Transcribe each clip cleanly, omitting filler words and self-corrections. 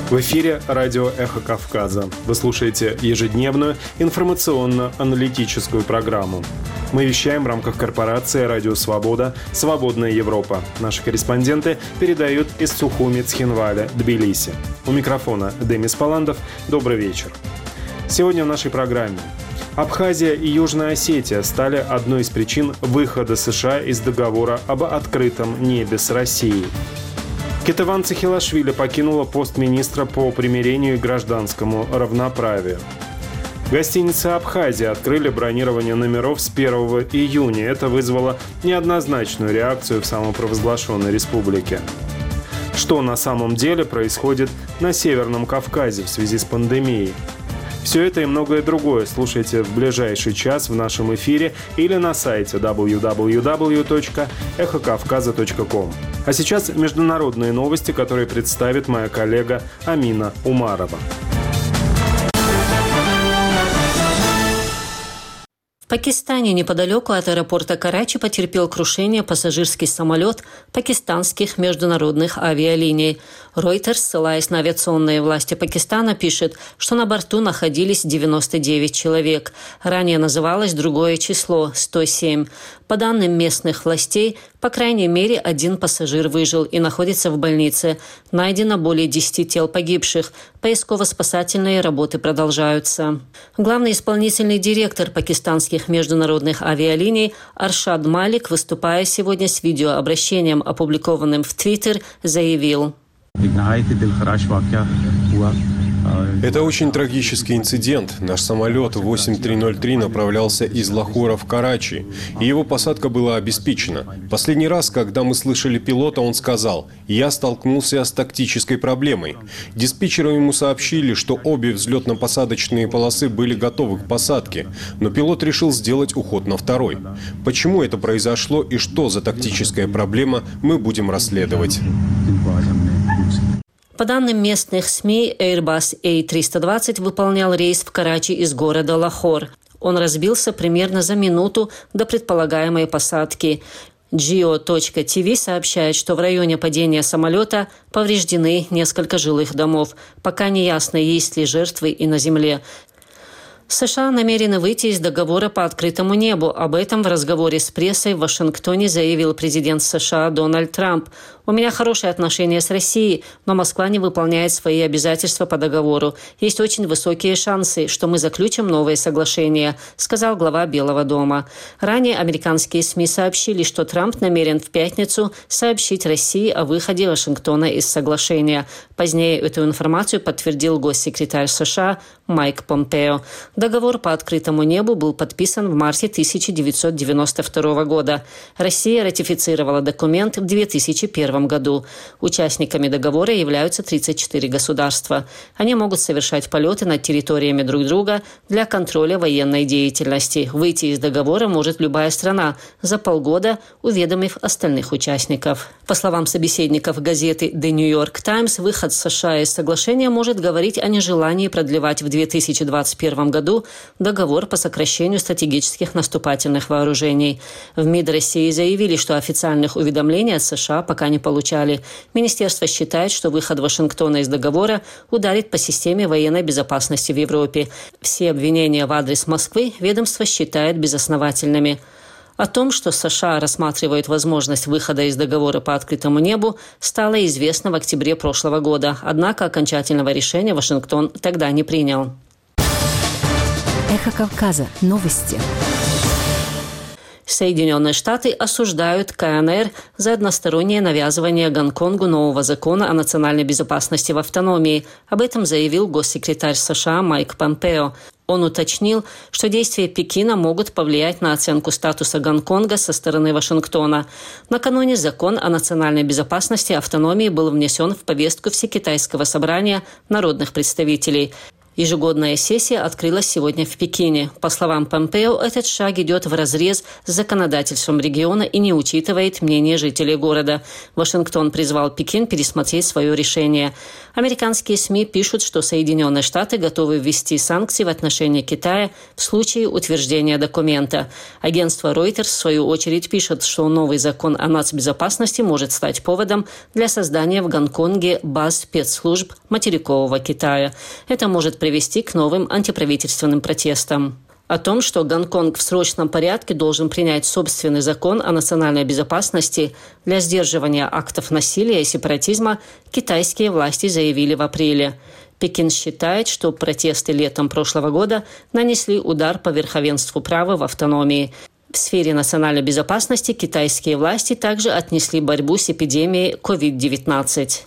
В эфире радио «Эхо Кавказа». Вы слушаете ежедневную информационно-аналитическую программу. Мы вещаем в рамках корпорации «Радио Свобода. Свободная Европа». Наши корреспонденты передают из Сухуми, Цхинваля, Тбилиси. У микрофона Демис Паландов. Добрый вечер. Сегодня в нашей программе. Абхазия и Южная Осетия стали одной из причин выхода США из договора об открытом небе с Россией. Кетеван Цихилашвили покинула пост министра по примирению и гражданскому равноправию. Гостиницы Абхазии открыли бронирование номеров с 1 июня. Это вызвало неоднозначную реакцию в самопровозглашенной республике. Что на самом деле происходит на Северном Кавказе в связи с пандемией? Все это и многое другое слушайте в ближайший час в нашем эфире или на сайте www.эхокавказа.ком. А сейчас международные новости, которые представит моя коллега Амина Умарова. В Пакистане неподалеку от аэропорта Карачи потерпел крушение пассажирский самолет пакистанских международных авиалиний. Reuters, ссылаясь на авиационные власти Пакистана, пишет, что на борту находились 99 человек. Ранее называлось другое число – 107. По данным местных властей, по крайней мере, один пассажир выжил и находится в больнице. Найдено более 10 тел погибших. Поисково-спасательные работы продолжаются. Главный исполнительный директор пакистанских международных авиалиний Аршад Малик, выступая сегодня с видеообращением, опубликованным в Твиттер, заявил: это очень трагический инцидент. Наш самолет 8303 направлялся из Лахора в Карачи, и его посадка была обеспечена. Последний раз, когда мы слышали пилота, он сказал: «Я столкнулся с тактической проблемой». Диспетчеры ему сообщили, что обе взлетно-посадочные полосы были готовы к посадке, но пилот решил сделать уход на второй. Почему это произошло и что за тактическая проблема, мы будем расследовать. По данным местных СМИ, Airbus A320 выполнял рейс в Карачи из города Лахор. Он разбился примерно за минуту до предполагаемой посадки. Geo.tv сообщает, что в районе падения самолета повреждены несколько жилых домов. Пока не ясно, есть ли жертвы и на земле. США намерены выйти из договора по открытому небу. Об этом в разговоре с прессой в Вашингтоне заявил президент США Дональд Трамп. «У меня хорошие отношения с Россией, но Москва не выполняет свои обязательства по договору. Есть очень высокие шансы, что мы заключим новое соглашение», сказал глава Белого дома. Ранее американские СМИ сообщили, что Трамп намерен в пятницу сообщить России о выходе Вашингтона из соглашения. Позднее эту информацию подтвердил госсекретарь США Майк Помпео. Договор по открытому небу был подписан в марте 1992 года. Россия ратифицировала документ в 2001 году. Участниками договора являются 34 государства. Они могут совершать полеты над территориями друг друга для контроля военной деятельности. Выйти из договора может любая страна за полгода, уведомив остальных участников. По словам собеседников газеты The New York Times, выход США из соглашения может говорить о нежелании продлевать в 2021 году договор по сокращению стратегических наступательных вооружений. В МИД России заявили, что официальных уведомлений от США пока не получали. Министерство считает, что выход Вашингтона из договора ударит по системе военной безопасности в Европе. Все обвинения в адрес Москвы ведомство считает безосновательными. О том, что США рассматривают возможность выхода из договора по открытому небу, стало известно в октябре прошлого года. Однако окончательного решения Вашингтон тогда не принял. Эхо Кавказа. Новости. Соединенные Штаты осуждают КНР за одностороннее навязывание Гонконгу нового закона о национальной безопасности в автономии. Об этом заявил госсекретарь США Майк Помпео. Он уточнил, что действия Пекина могут повлиять на оценку статуса Гонконга со стороны Вашингтона. Накануне закон о национальной безопасности и автономии был внесен в повестку Всекитайского собрания народных представителей. Ежегодная сессия открылась сегодня в Пекине. По словам Помпео, этот шаг идет вразрез с законодательством региона и не учитывает мнение жителей города. Вашингтон призвал Пекин пересмотреть свое решение. Американские СМИ пишут, что Соединенные Штаты готовы ввести санкции в отношении Китая в случае утверждения документа. Агентство Reuters, в свою очередь, пишет, что новый закон о нацбезопасности может стать поводом для создания в Гонконге баз спецслужб материкового Китая. Это может привести к новым антиправительственным протестам. О том, что Гонконг в срочном порядке должен принять собственный закон о национальной безопасности для сдерживания актов насилия и сепаратизма, китайские власти заявили в апреле. Пекин считает, что протесты летом прошлого года нанесли удар по верховенству права в автономии. В сфере национальной безопасности китайские власти также отнесли борьбу с эпидемией COVID-19.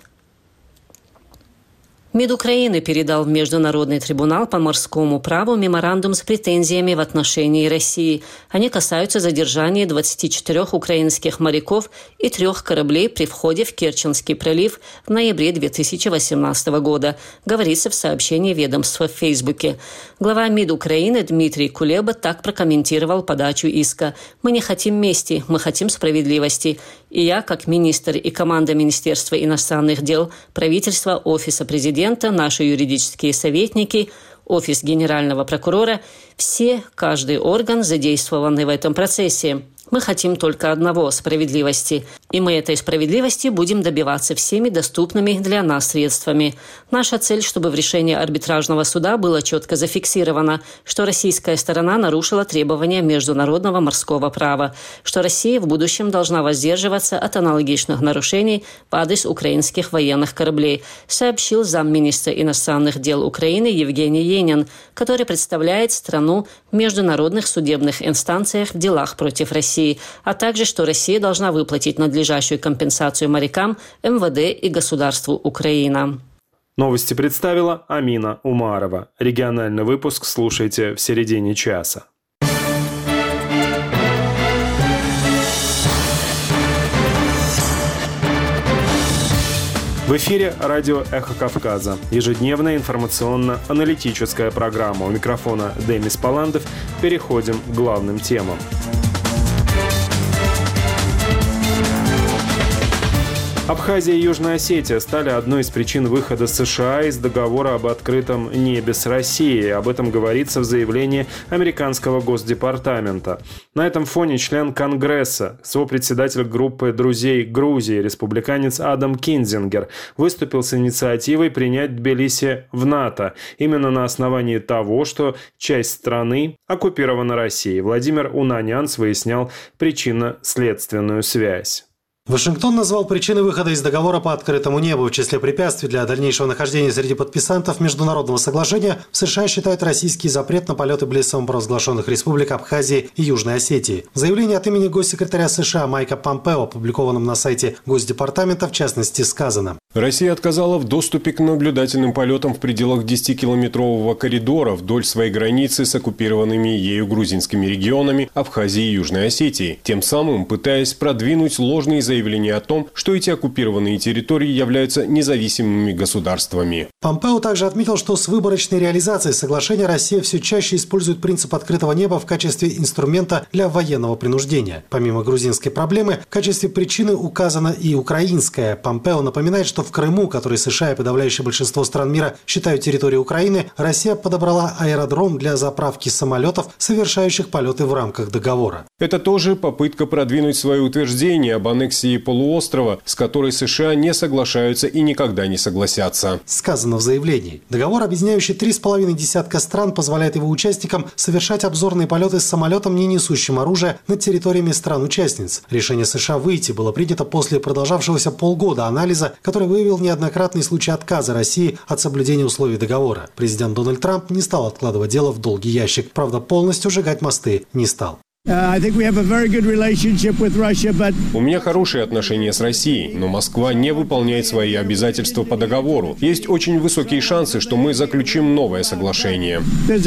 МИД Украины передал в Международный трибунал по морскому праву меморандум с претензиями в отношении России. Они касаются задержания 24 украинских моряков и 3 кораблей при входе в Керченский пролив в ноябре 2018 года, говорится в сообщении ведомства в Фейсбуке. Глава МИД Украины Дмитрий Кулеба так прокомментировал подачу иска. «Мы не хотим мести, мы хотим справедливости. И я, как министр и команда Министерства иностранных дел, правительства, Офиса президента, наши юридические советники, Офис генерального прокурора, каждый орган, задействованный в этом процессе. Мы хотим только одного – справедливости. И мы этой справедливости будем добиваться всеми доступными для нас средствами. Наша цель, чтобы в решении арбитражного суда было четко зафиксировано, что российская сторона нарушила требования международного морского права, что Россия в будущем должна воздерживаться от аналогичных нарушений в адрес украинских военных кораблей, сообщил замминистра иностранных дел Украины Евгений Енин, который представляет страну в международных судебных инстанциях в делах против России, а также, что Россия должна выплатить надлежащую компенсацию морякам, МВД и государству Украина. Новости представила Амина Умарова. Региональный выпуск слушайте в середине часа. В эфире радио «Эхо Кавказа». Ежедневная информационно-аналитическая программа. У микрофона Демис Паландов. Переходим к главным темам. Абхазия и Южная Осетия стали одной из причин выхода США из договора об открытом небе с Россией. Об этом говорится в заявлении американского Госдепартамента. На этом фоне член Конгресса, сопредседатель группы друзей Грузии, республиканец Адам Кинзингер, выступил с инициативой принять Тбилиси в НАТО. Именно на основании того, что часть страны оккупирована Россией. Владимир Унанянц выяснял причинно-следственную связь. Вашингтон назвал причиной выхода из договора по открытому небу. В числе препятствий для дальнейшего нахождения среди подписантов международного соглашения в США считают российский запрет на полеты близ самопровозглашенных республик Абхазии и Южной Осетии. В заявлении от имени госсекретаря США Майка Помпео, опубликованном на сайте Госдепартамента, в частности сказано: Россия отказала в доступе к наблюдательным полетам в пределах 10-километрового коридора вдоль своей границы с оккупированными ею грузинскими регионами Абхазии и Южной Осетии, тем самым пытаясь продвинуть ложные заявления о том, что эти оккупированные территории являются независимыми государствами. Помпео также отметил, что с выборочной реализацией соглашения Россия все чаще использует принцип открытого неба в качестве инструмента для военного принуждения. Помимо грузинской проблемы, в качестве причины указана и украинская. Помпео напоминает, что в Крыму, который США и подавляющее большинство стран мира считают территорией Украины, Россия подобрала аэродром для заправки самолетов, совершающих полеты в рамках договора. Это тоже попытка продвинуть свое утверждение об аннексии полуострова, с которой США не соглашаются и никогда не согласятся. Сказано в заявлении. Договор, объединяющий 3,5 десятка стран, позволяет его участникам совершать обзорные полеты с самолетом, не несущим оружия, над территориями стран-участниц. Решение США выйти было принято после продолжавшегося полгода анализа, который выявил неоднократные случаи отказа России от соблюдения условий договора. Президент Дональд Трамп не стал откладывать дело в долгий ящик. Правда, полностью сжигать мосты не стал. У меня хорошие отношения с Россией, но Москва не выполняет свои обязательства по договору. Есть очень высокие шансы, что мы заключим новое соглашение.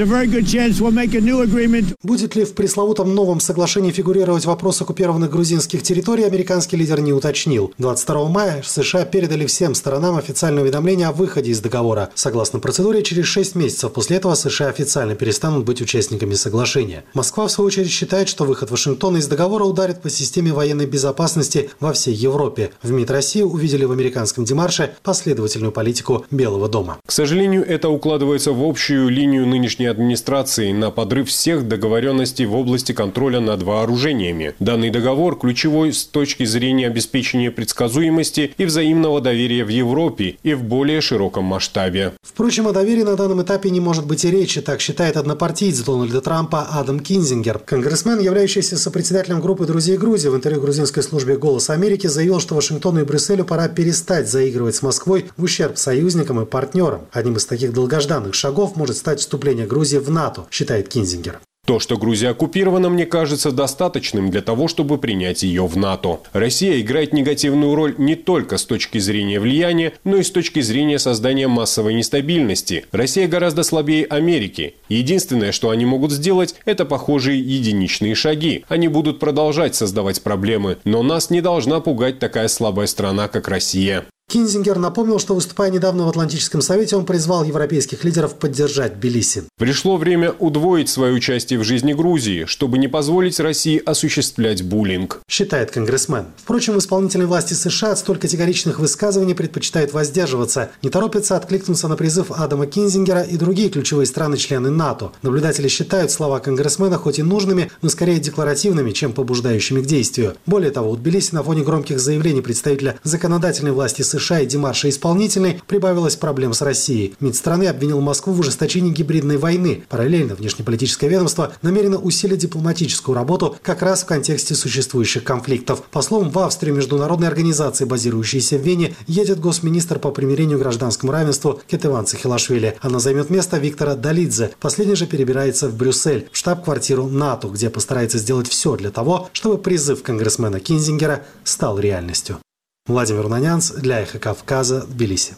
Будет ли в пресловутом новом соглашении фигурировать вопрос оккупированных грузинских территорий, американский лидер не уточнил. 22 мая США передали всем сторонам официальное уведомление о выходе из договора. Согласно процедуре, через 6 месяцев после этого США официально перестанут быть участниками соглашения. Москва, в свою очередь, считает, что выход Вашингтона из договора ударит по системе военной безопасности во всей Европе. В МИД России увидели в американском демарше последовательную политику Белого дома. К сожалению, это укладывается в общую линию нынешней администрации на подрыв всех договоренностей в области контроля над вооружениями. Данный договор ключевой с точки зрения обеспечения предсказуемости и взаимного доверия в Европе и в более широком масштабе. Впрочем, о доверии на данном этапе не может быть и речи, так считает однопартиец Дональда Трампа Адам Кинзингер. Конгрессмен, являющийся сопредседателем группы «Друзей Грузии», в интервью грузинской службе «Голос Америки» заявил, что Вашингтону и Брюсселю пора перестать заигрывать с Москвой в ущерб союзникам и партнерам. Одним из таких долгожданных шагов может стать вступление Грузии в НАТО, считает Кинзингер. То, что Грузия оккупирована, мне кажется достаточным для того, чтобы принять ее в НАТО. Россия играет негативную роль не только с точки зрения влияния, но и с точки зрения создания массовой нестабильности. Россия гораздо слабее Америки. Единственное, что они могут сделать, это похожие единичные шаги. Они будут продолжать создавать проблемы, но нас не должна пугать такая слабая страна, как Россия. Кинзингер напомнил, что, выступая недавно в Атлантическом совете, он призвал европейских лидеров поддержать Тбилиси. Пришло время удвоить свое участие в жизни Грузии, чтобы не позволить России осуществлять буллинг, считает конгрессмен. Впрочем, в исполнительной власти США от столь категоричных высказываний предпочитают воздерживаться. Не торопятся откликнуться на призыв Адама Кинзингера и другие ключевые страны-члены НАТО. Наблюдатели считают слова конгрессмена хоть и нужными, но скорее декларативными, чем побуждающими к действию. Более того, у Тбилиси на фоне громких заявлений представителя законодательной власти США и демарша исполнительной прибавилось проблем с Россией. МИД страны обвинил Москву в ужесточении гибридной войны. Параллельно внешнеполитическое ведомство намерено усилить дипломатическую работу как раз в контексте существующих конфликтов. По словам, в Австрию международной организации, базирующейся в Вене, едет госминистр по примирению и гражданскому равенству Кетеван Цихилашвили. Она займет место Виктора Долидзе. Последний же перебирается в Брюссель, в штаб-квартиру НАТО, где постарается сделать все для того, чтобы призыв конгрессмена Кинзингера стал реальностью. Владимир Нанянц для «Эхо Кавказа», Тбилиси.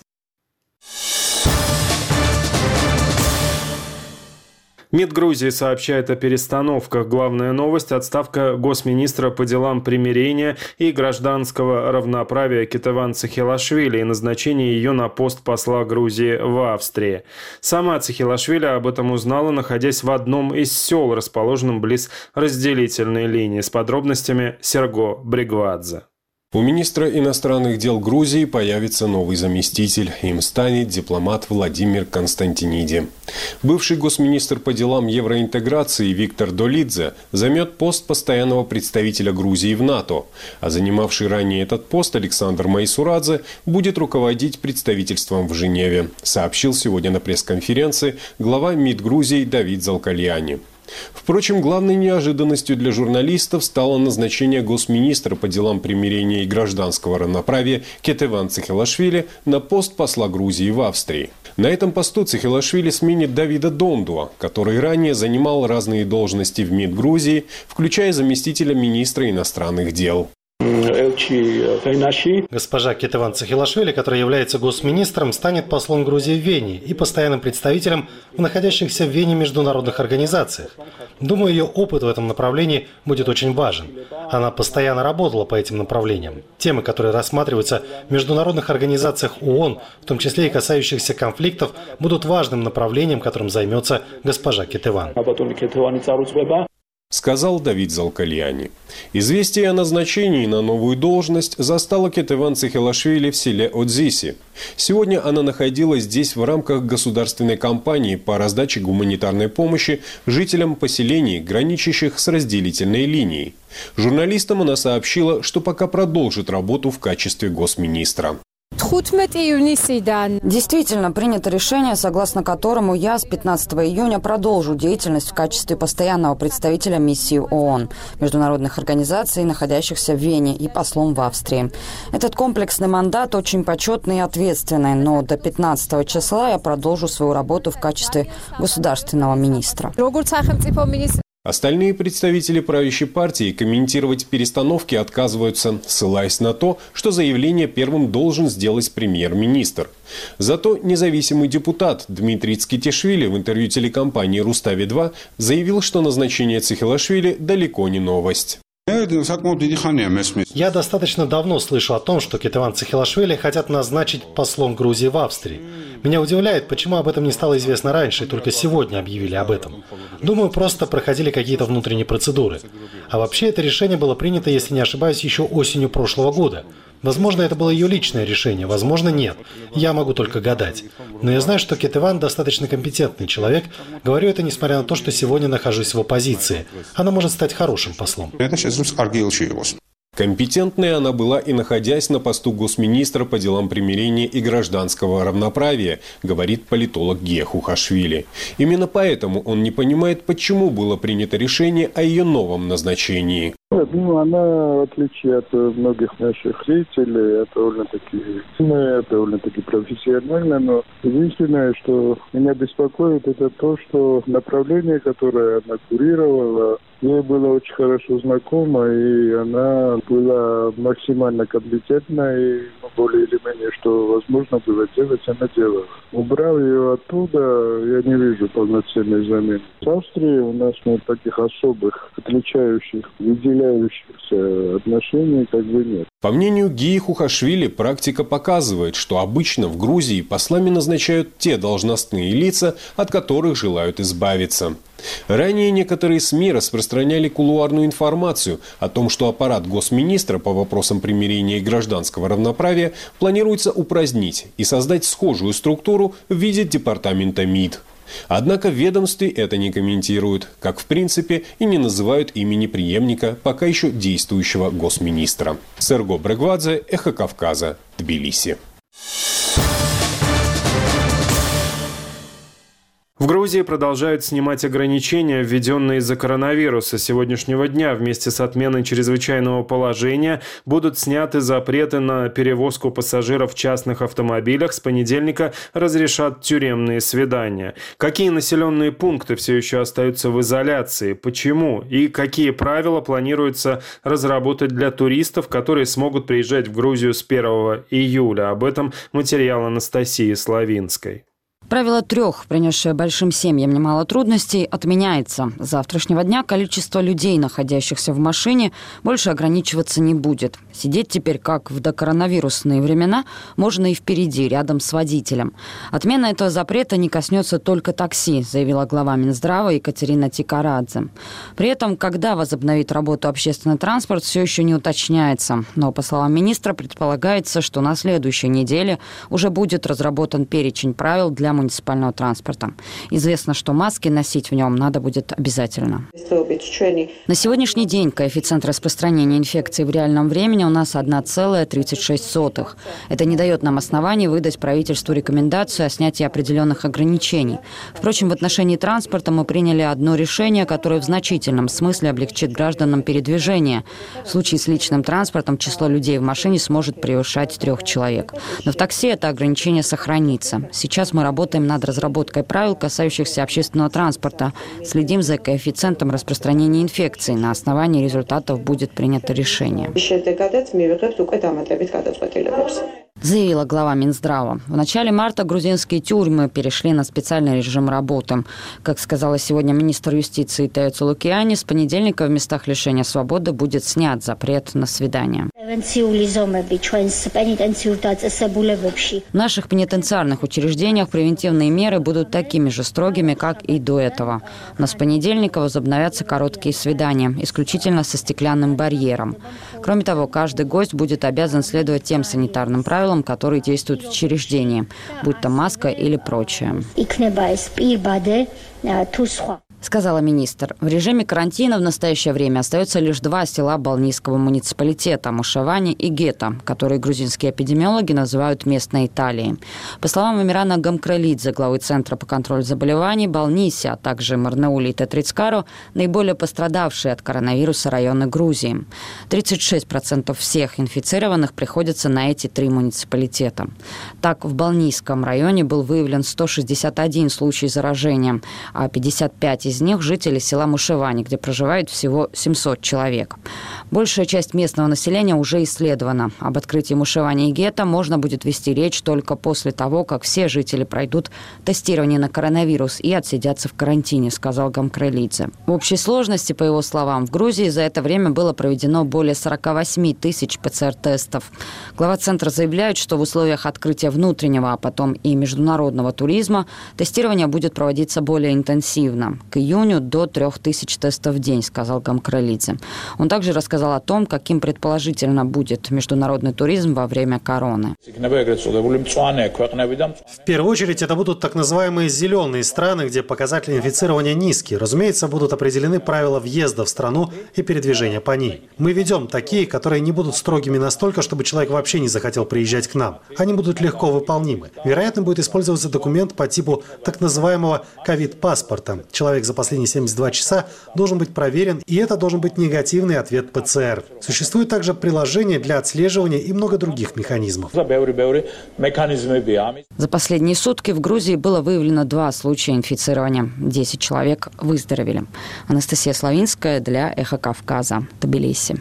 МИД Грузии сообщает о перестановках. Главная новость – отставка госминистра по делам примирения и гражданского равноправия Кетеван Цихилашвили и назначение ее на пост посла Грузии в Австрии. Сама Цихилашвили об этом узнала, находясь в одном из сел, расположенном близ разделительной линии. С подробностями Серго Бригвадзе. У министра иностранных дел Грузии появится новый заместитель. Им станет дипломат Владимир Константиниди. Бывший госминистр по делам евроинтеграции Виктор Долидзе займет пост постоянного представителя Грузии в НАТО, а занимавший ранее этот пост Александр Майсурадзе будет руководить представительством в Женеве, сообщил сегодня на пресс-конференции глава МИД Грузии Давид Залкальяни. Впрочем, главной неожиданностью для журналистов стало назначение госминистра по делам примирения и гражданского равноправия Кетеван Цихилашвили на пост посла Грузии в Австрии. На этом посту Цихилашвили сменит Давида Дондуа, который ранее занимал разные должности в МИД Грузии, включая заместителя министра иностранных дел. Госпожа Кетеван Цихилашвили, которая является госминистром, станет послом Грузии в Вене и постоянным представителем в находящихся в Вене международных организациях. Думаю, ее опыт в этом направлении будет очень важен. Она постоянно работала по этим направлениям. Темы, которые рассматриваются в международных организациях ООН, в том числе и касающихся конфликтов, будут важным направлением, которым займется госпожа Кетеван. Сказал Давид Залкальяни. Известие о назначении на новую должность застало Кетеван Цихилашвили в селе Одзиси. Сегодня она находилась здесь в рамках государственной кампании по раздаче гуманитарной помощи жителям поселений, граничащих с разделительной линией. Журналистам она сообщила, что пока продолжит работу в качестве госминистра. Действительно, принято решение, согласно которому я с 15 июня продолжу деятельность в качестве постоянного представителя миссии ООН, международных организаций, находящихся в Вене, и послом в Австрии. Этот комплексный мандат очень почетный и ответственный, но до 15 числа я продолжу свою работу в качестве государственного министра. Остальные представители правящей партии комментировать перестановки отказываются, ссылаясь на то, что заявление первым должен сделать премьер-министр. Зато независимый депутат Дмитрий Цкитишвили в интервью телекомпании «Рустави-2» заявил, что назначение Цихелашвили далеко не новость. Я достаточно давно слышу о том, что Кетеван Цихелашвили хотят назначить послом Грузии в Австрии. Меня удивляет, почему об этом не стало известно раньше, и только сегодня объявили об этом. Думаю, просто проходили какие-то внутренние процедуры. А вообще это решение было принято, если не ошибаюсь, еще осенью прошлого года. Возможно, это было ее личное решение, возможно, нет. Я могу только гадать. Но я знаю, что Кетеван достаточно компетентный человек. Говорю это, несмотря на то, что сегодня нахожусь в оппозиции. Она может стать хорошим послом. Компетентной она была и находясь на посту госминистра по делам примирения и гражданского равноправия, говорит политолог Гия Хухашвили. Именно поэтому он не понимает, почему было принято решение о ее новом назначении. Она, в отличие от многих наших зрителей, довольно-таки сильная, довольно-таки профессиональная, но единственное, что меня беспокоит, это то, что направление, которое она курировала, ей было очень хорошо знакомо, и она была максимально компетентна, и более или менее, что возможно было делать, она делала. Убрав ее оттуда, я не вижу полноценной замены. В Австрии у нас таких особых, отличающих, выделяющихся отношений как бы нет. По мнению Гии Хухашвили, практика показывает, что обычно в Грузии послами назначают те должностные лица, от которых желают избавиться. Ранее некоторые СМИ распространяли кулуарную информацию о том, что аппарат госминистра по вопросам примирения и гражданского равноправия планируется упразднить и создать схожую структуру в виде департамента МИД. Однако в ведомстве это не комментируют, как в принципе и не называют имени преемника пока еще действующего госминистра. Серго Брегвадзе, Эхо Кавказа, Тбилиси. В Грузии продолжают снимать ограничения, введенные из-за коронавируса. С сегодняшнего дня вместе с отменой чрезвычайного положения будут сняты запреты на перевозку пассажиров в частных автомобилях. С понедельника разрешат тюремные свидания. Какие населенные пункты все еще остаются в изоляции? Почему? И какие правила планируется разработать для туристов, которые смогут приезжать в Грузию с 1 июля? Об этом материал Анастасии Славинской. Правило 3, принесшее большим семьям немало трудностей, отменяется. С завтрашнего дня количество людей, находящихся в машине, больше ограничиваться не будет. Сидеть теперь, как в докоронавирусные времена, можно и впереди, рядом с водителем. Отмена этого запрета не коснется только такси, заявила глава Минздрава Екатерина Тикарадзе. При этом, когда возобновит работу общественный транспорт, все еще не уточняется. Но, по словам министра, предполагается, что на следующей неделе уже будет разработан перечень правил для муниципального транспорта. Известно, что маски носить в нем надо будет обязательно. На сегодняшний день коэффициент распространения инфекции в реальном времени у нас 1,36. Это не дает нам оснований выдать правительству рекомендацию о снятии определенных ограничений. Впрочем, в отношении транспорта мы приняли одно решение, которое в значительном смысле облегчит гражданам передвижение. В случае с личным транспортом число людей в машине сможет превышать 3 человек. Но в такси это ограничение сохранится. Сейчас мы работаем над разработкой правил, касающихся общественного транспорта. Следим за коэффициентом распространения инфекции. На основании результатов будет принято решение. Заявила глава Минздрава. В начале марта грузинские тюрьмы перешли на специальный режим работы. Как сказала сегодня министр юстиции Тео Цулукиани, с понедельника в местах лишения свободы будет снят запрет на свидания. В наших пенитенциарных учреждениях превентивные меры будут такими же строгими, как и до этого. Но с понедельника возобновятся короткие свидания, исключительно со стеклянным барьером. Кроме того, каждый гость будет обязан следовать тем санитарным правилам, которые действуют в учреждении, будь то маска или прочее. Сказала министр. В режиме карантина в настоящее время остается лишь 2 села Балнийского муниципалитета – Мушавани и Гета, которые грузинские эпидемиологи называют местной Италией. По словам Амирана Гамкралидзе, главы Центра по контролю заболеваний, Балниси, а также Марнаули и Тетрицкаро – наиболее пострадавшие от коронавируса районы Грузии. 36% всех инфицированных приходится на эти 3 муниципалитета. Так, в Балнийском районе был выявлен 161 случай заражения, а 55 из них – жители села Мушевани, где проживает всего 700 человек. Большая часть местного населения уже исследована. Об открытии Мушевани и гетто можно будет вести речь только после того, как все жители пройдут тестирование на коронавирус и отсидятся в карантине, сказал Гамкрелидзе. В общей сложности, по его словам, в Грузии за это время было проведено более 48 тысяч ПЦР-тестов. Глава центра заявляет, что в условиях открытия внутреннего, а потом и международного туризма тестирование будет проводиться более интенсивно. К июню до 3000 тестов в день, сказал Гамкрелидзе. Он также рассказал о том, каким предположительно будет международный туризм во время короны. В первую очередь, это будут так называемые зеленые страны, где показатели инфицирования низкие. Разумеется, будут определены правила въезда в страну и передвижения по ней. Мы ведем такие, которые не будут строгими настолько, чтобы человек вообще не захотел приезжать к нам. Они будут легко выполнимы. Вероятно, будет использоваться документ по типу так называемого ковид-паспорта. Человек за последние 72 часа должен быть проверен, и это должен быть негативный ответ ПЦР. Существует также приложение для отслеживания и много других механизмов. За последние сутки в Грузии было выявлено 2 случая инфицирования. 10 человек выздоровели. Анастасия Славинская для «Эхо Кавказа», Тбилиси.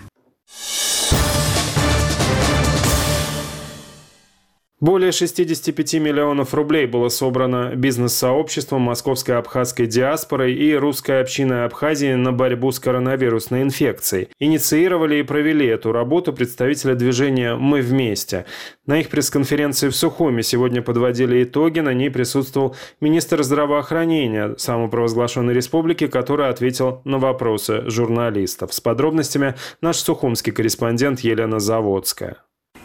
Более 65 миллионов рублей было собрано бизнес-сообществом московской абхазской диаспорой и русской общиной Абхазии на борьбу с коронавирусной инфекцией. Инициировали и провели эту работу представители движения «Мы вместе». На их пресс-конференции в Сухуми сегодня подводили итоги. На ней присутствовал министр здравоохранения самопровозглашенной республики, который ответил на вопросы журналистов. С подробностями наш сухумский корреспондент Елена Заводская.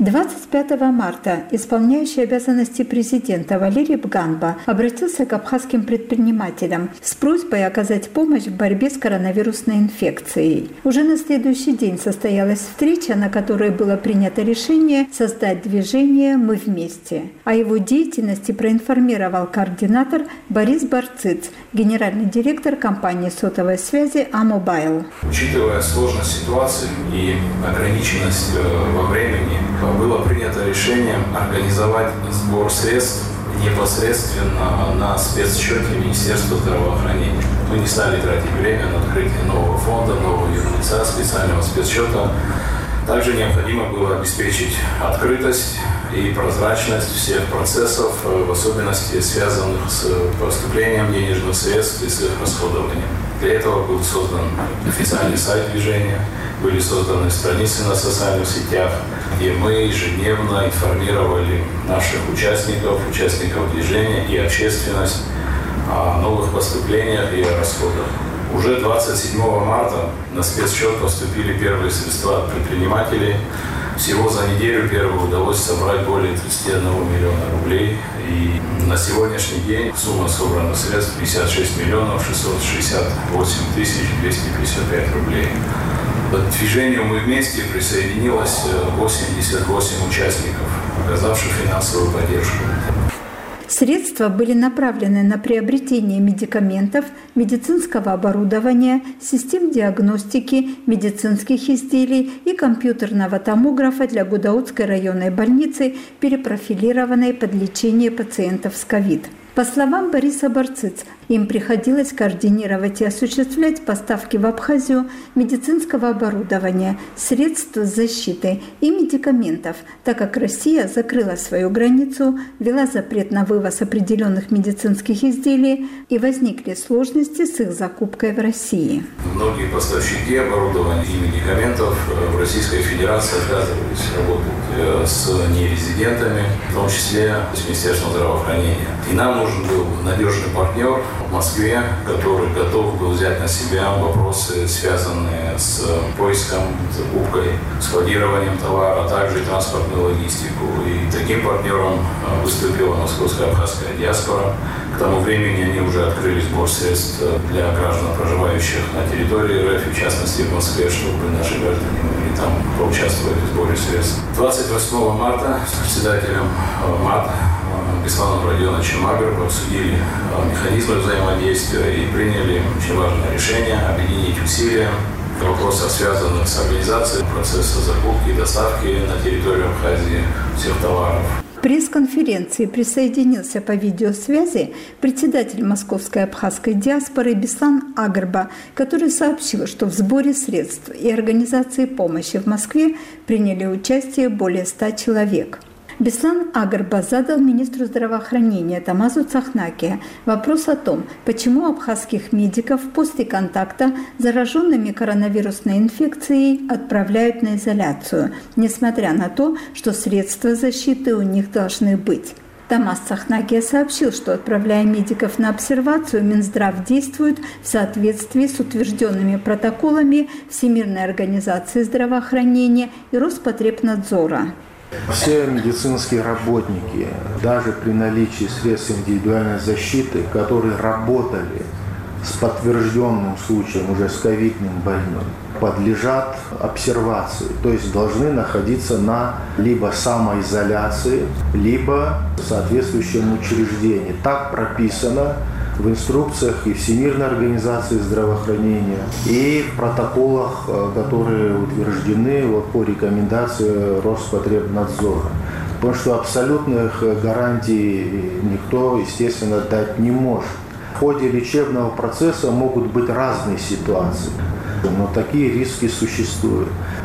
25 марта исполняющий обязанности президента Валерий Бганба обратился к абхазским предпринимателям с просьбой оказать помощь в борьбе с коронавирусной инфекцией. Уже на следующий день состоялась встреча, на которой было принято решение создать движение «Мы вместе». О его деятельности проинформировал координатор Борис Барциц, генеральный директор компании сотовой связи «Амобайл». Учитывая сложность ситуации и ограниченность во времени, было принято решение организовать сбор средств непосредственно на спецсчете Министерства здравоохранения. Мы не стали тратить время на открытие нового фонда, нового юрлица, специального спецсчета. Также необходимо было обеспечить открытость и прозрачность всех процессов, в особенности связанных с поступлением денежных средств и с их расходованием. Для этого был создан официальный сайт движения, были созданы страницы на социальных сетях, где мы ежедневно информировали наших участников движения и общественность о новых поступлениях и о расходах. Уже 27 марта на спецсчет поступили первые средства от предпринимателей. Всего за неделю первую удалось собрать более 31 миллиона рублей. И на сегодняшний день сумма собранных средств 56 миллионов 668 тысяч 255 рублей. К движению «Мы вместе» присоединилось 88 участников, оказавших финансовую поддержку. Средства были направлены на приобретение медикаментов, медицинского оборудования, систем диагностики, медицинских изделий и компьютерного томографа для Гудаутской районной больницы, перепрофилированной под лечение пациентов с ковид. По словам Бориса Барциц, им приходилось координировать и осуществлять поставки в Абхазию медицинского оборудования, средств защиты и медикаментов, так как Россия закрыла свою границу, ввела запрет на вывоз определенных медицинских изделий и возникли сложности с их закупкой в России. Многие поставщики оборудования и медикаментов в Российской Федерации отказывались работать с нерезидентами, в том числе с Министерством здравоохранения. И нам нужен был надежный партнер в Москве, который готов был взять на себя вопросы, связанные с поиском, закупкой, складированием товара, а также транспортную логистику. И таким партнером выступила московская абхазская диаспора. К тому времени они уже открыли сбор средств для граждан, проживающих на территории РФ, в частности в Москве, чтобы наши граждане могли там поучаствовать в сборе средств. 28 марта с председателем МАД Бесланом Родионовичем Магровым обсудили механизмы взаимодействия и приняли очень важное решение объединить усилия в вопросах, связанных с организацией процесса закупки и доставки на территорию Абхазии всех товаров. К пресс-конференции присоединился по видеосвязи председатель московской абхазской диаспоры Беслан Агарба, который сообщил, что в сборе средств и организации помощи в Москве приняли участие более 100 человек. Беслан Агарба задал министру здравоохранения Тамазу Цахнаке вопрос о том, почему абхазских медиков после контакта с зараженными коронавирусной инфекцией отправляют на изоляцию, несмотря на то, что средства защиты у них должны быть. Тамаз Цахнаке сообщил, что, отправляя медиков на обсервацию, Минздрав действует в соответствии с утвержденными протоколами Всемирной организации здравоохранения и Роспотребнадзора. Все медицинские работники, даже при наличии средств индивидуальной защиты, которые работали с подтвержденным случаем, уже с ковидным больным, подлежат обсервации, то есть должны находиться на либо самоизоляции, либо в соответствующем учреждении. Так прописано в инструкциях и Всемирной организации здравоохранения, и в протоколах, которые утверждены по рекомендации Роспотребнадзора. Потому что абсолютных гарантий никто, естественно, дать не может. В ходе лечебного процесса могут быть разные ситуации, но такие риски существуют.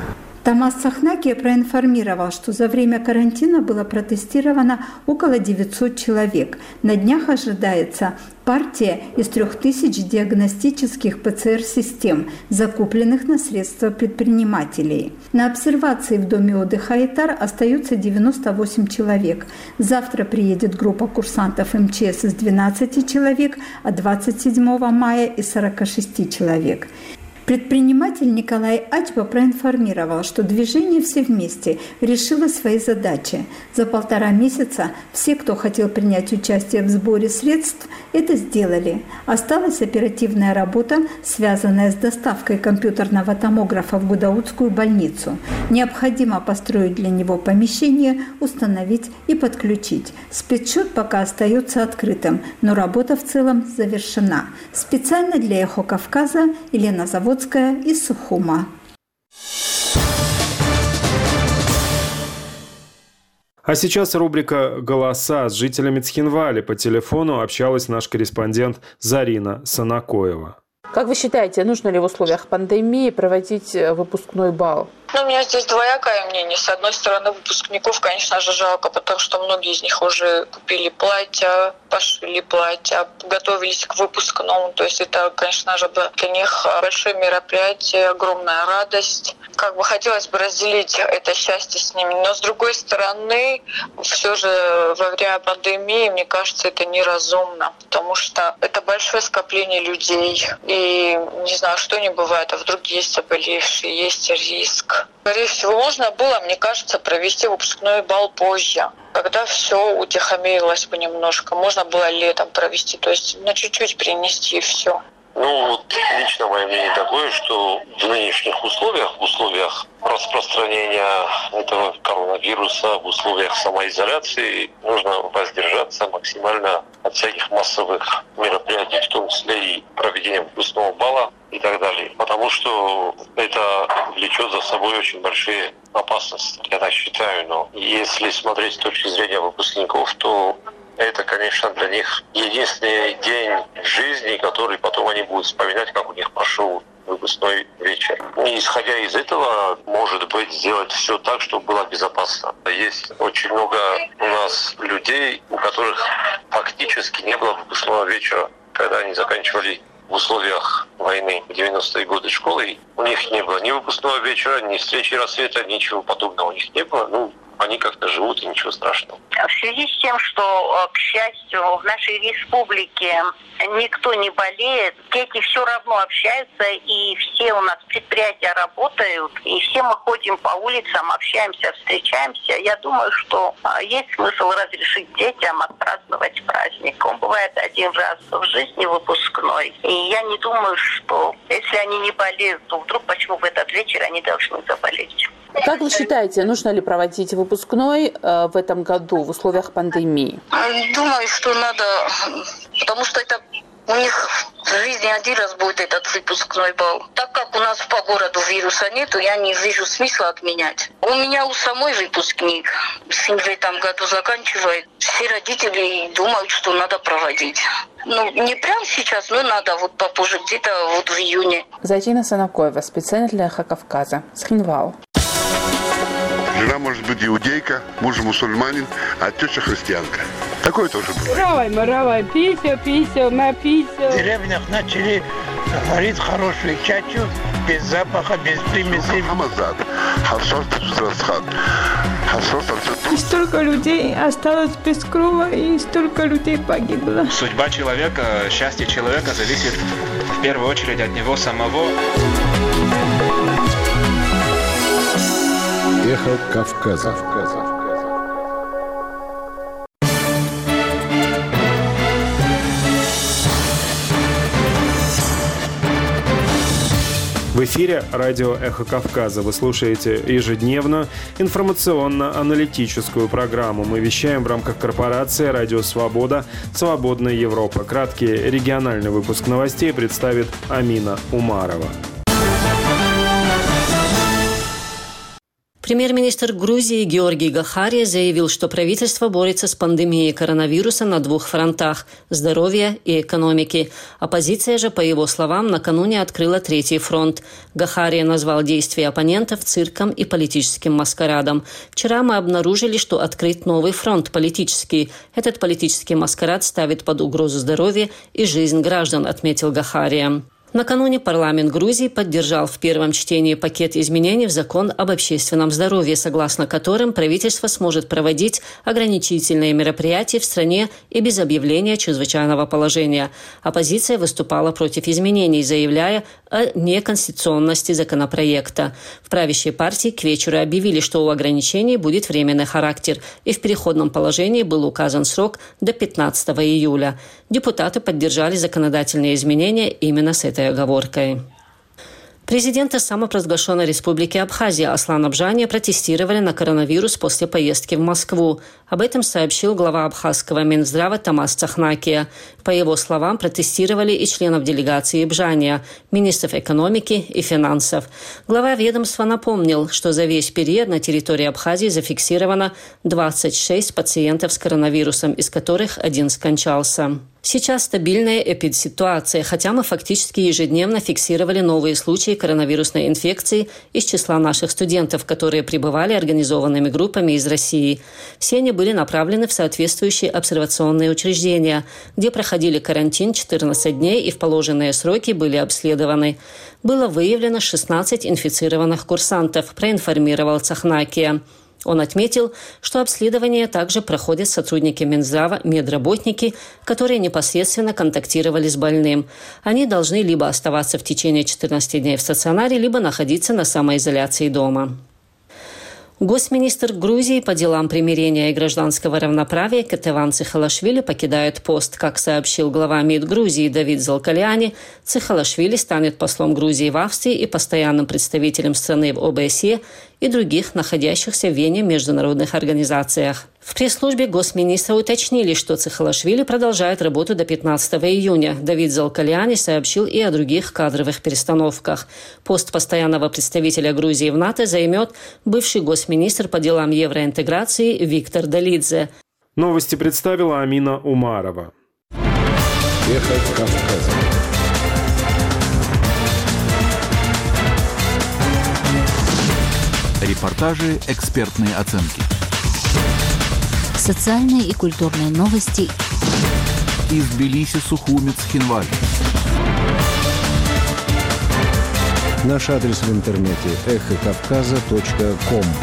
Тамаз Цахнаке проинформировал, что за время карантина было протестировано около 900 человек. На днях ожидается партия из 3000 диагностических ПЦР-систем, закупленных на средства предпринимателей. На обсервации в доме отдыха «Айтар» остаются 98 человек. Завтра приедет группа курсантов МЧС из 12 человек, а 27 мая из 46 человек. Предприниматель Николай Ачба проинформировал, что движение «Все вместе» решило свои задачи. За 1,5 месяца все, кто хотел принять участие в сборе средств, это сделали. Осталась оперативная работа, связанная с доставкой компьютерного томографа в Гудаутскую больницу. Необходимо построить для него помещение, установить и подключить. Спецсчет пока остается открытым, но работа в целом завершена. Специально для «Эхо Кавказа» Елена Заводская из Сухума. А сейчас рубрика «Голоса». С жителями Цхинвали по телефону общалась наш корреспондент Зарина Санакоева. Как вы считаете, нужно ли в условиях пандемии проводить выпускной бал? У меня здесь двоякое мнение. С одной стороны, выпускников, конечно же, жалко, потому что многие из них уже купили платья, пошили платья, готовились к выпускному. То есть это, конечно же, для них большое мероприятие, огромная радость. Хотелось бы разделить это счастье с ними. Но с другой стороны, все же во время пандемии, мне кажется, это неразумно, потому что это большое скопление людей. И не знаю, что не бывает, а вдруг есть заболевшие, есть риск. Скорее всего, можно было, мне кажется, провести выпускной бал позже, когда все утихомирилось бы немножко. Можно было летом провести, то есть на чуть-чуть перенести и все. Лично мое мнение такое, что в нынешних условиях распространения этого коронавируса, в условиях самоизоляции нужно воздержаться максимально от всяких массовых мероприятий, в том числе и проведения выпускного бала и так далее. Потому что это влечет за собой очень большие опасности, я так считаю. Но если смотреть с точки зрения выпускников, то это, конечно, для них единственный день жизни, который потом они будут вспоминать, как у них прошел выпускной вечер. И исходя из этого, может быть, сделать все так, чтобы было безопасно. Есть очень много у нас людей, у которых фактически не было выпускного вечера, когда они заканчивали в условиях войны в 90-е годы школы. У них не было ни выпускного вечера, ни встречи рассвета, ничего подобного у них не было. Они как-то живут, и ничего страшного. В связи с тем, что, к счастью, в нашей республике никто не болеет, дети все равно общаются, и все у нас предприятия работают, и все мы ходим по улицам, общаемся, встречаемся. Я думаю, что есть смысл разрешить детям отпраздновать праздник. Он бывает один раз в жизни выпускной. И я не думаю, что если они не болеют, то вдруг почему в этот вечер они должны заболеть. Как вы считаете, нужно ли проводить выпускной в этом году в условиях пандемии? Думаю, что надо, потому что это у них В жизни один раз будет этот выпускной бал. Так как у нас по городу вируса нету, я не вижу смысла отменять. У меня у самой выпускник. Сын в этом году заканчивает. Все родители думают, что надо проводить. Не прямо сейчас, но надо вот попозже, где-то вот в июне. Зайтина Санакоева, специально для Эхо Кавказа. Схинвал. Жена может быть иудейка, муж мусульманин, а теща христианка. Такое тоже бывает. Равай, пися, напися. В деревнях начали варить хорошую чачу, без запаха, без примесей. И столько людей осталось без крова, и столько людей погибло. Судьба человека, счастье человека зависит в первую очередь от него самого. Эхо Кавказа. В эфире радио «Эхо Кавказа». Вы слушаете ежедневную информационно-аналитическую программу. Мы вещаем в рамках корпорации «Радио Свобода. Свободная Европа». Краткий региональный выпуск новостей представит Амина Умарова. Премьер-министр Грузии Георгий Гахария заявил, что правительство борется с пандемией коронавируса на двух фронтах – здоровья и экономики. Оппозиция же, по его словам, накануне открыла третий фронт. Гахария назвал действия оппонентов цирком и политическим маскарадом. Вчера мы обнаружили, что открыт новый фронт – политический. Этот политический маскарад ставит под угрозу здоровье и жизнь граждан, отметил Гахария. Накануне парламент Грузии поддержал в первом чтении пакет изменений в закон об общественном здоровье, согласно которым правительство сможет проводить ограничительные мероприятия в стране и без объявления чрезвычайного положения. Оппозиция выступала против изменений, заявляя о неконституционности законопроекта. В правящей партии к вечеру объявили, что у ограничений будет временный характер, и в переходном положении был указан срок до 15 июля. Депутаты поддержали законодательные изменения именно с этой оговоркой. Президенты самопровозглашенной республики Абхазия Аслан Абжани протестировали на коронавирус после поездки в Москву. Об этом сообщил глава абхазского Минздрава Тамас Цахнакия. По его словам, протестировали и членов делегации Абжания, министров экономики и финансов. Глава ведомства напомнил, что за весь период на территории Абхазии зафиксировано 26 пациентов с коронавирусом, из которых один скончался. Сейчас стабильная эпидситуация, хотя мы фактически ежедневно фиксировали новые случаи коронавирусной инфекции из числа наших студентов, которые прибывали организованными группами из России. Все они были направлены в соответствующие обсервационные учреждения, где проходили карантин 14 дней и в положенные сроки были обследованы. Было выявлено 16 инфицированных курсантов, проинформировал Цахнакия. Он отметил, что обследование также проходят сотрудники Минздрава, медработники, которые непосредственно контактировали с больным. Они должны либо оставаться в течение 14 дней в стационаре, либо находиться на самоизоляции дома. Госминистр Грузии по делам примирения и гражданского равноправия Кетеван Цихалашвили покидает пост. Как сообщил глава МИД Грузии Давид Залкаляни, Цихалашвили станет послом Грузии в Австрии и постоянным представителем страны в ОБСЕ и других находящихся в Вене международных организациях. В пресс-службе госминистра уточнили, что Цихалашвили продолжает работу до 15 июня. Давид Залкаляни сообщил и о других кадровых перестановках. Пост постоянного представителя Грузии в НАТО займет бывший госминистр по делам евроинтеграции Виктор Долидзе. Новости представила Амина Умарова. Эхо Кавказа. Репортажи, экспертные оценки. Социальные и культурные новости. Из Тбилиси, Сухуми, Цхинвали. Наш адрес в интернете эхокавказа.ком.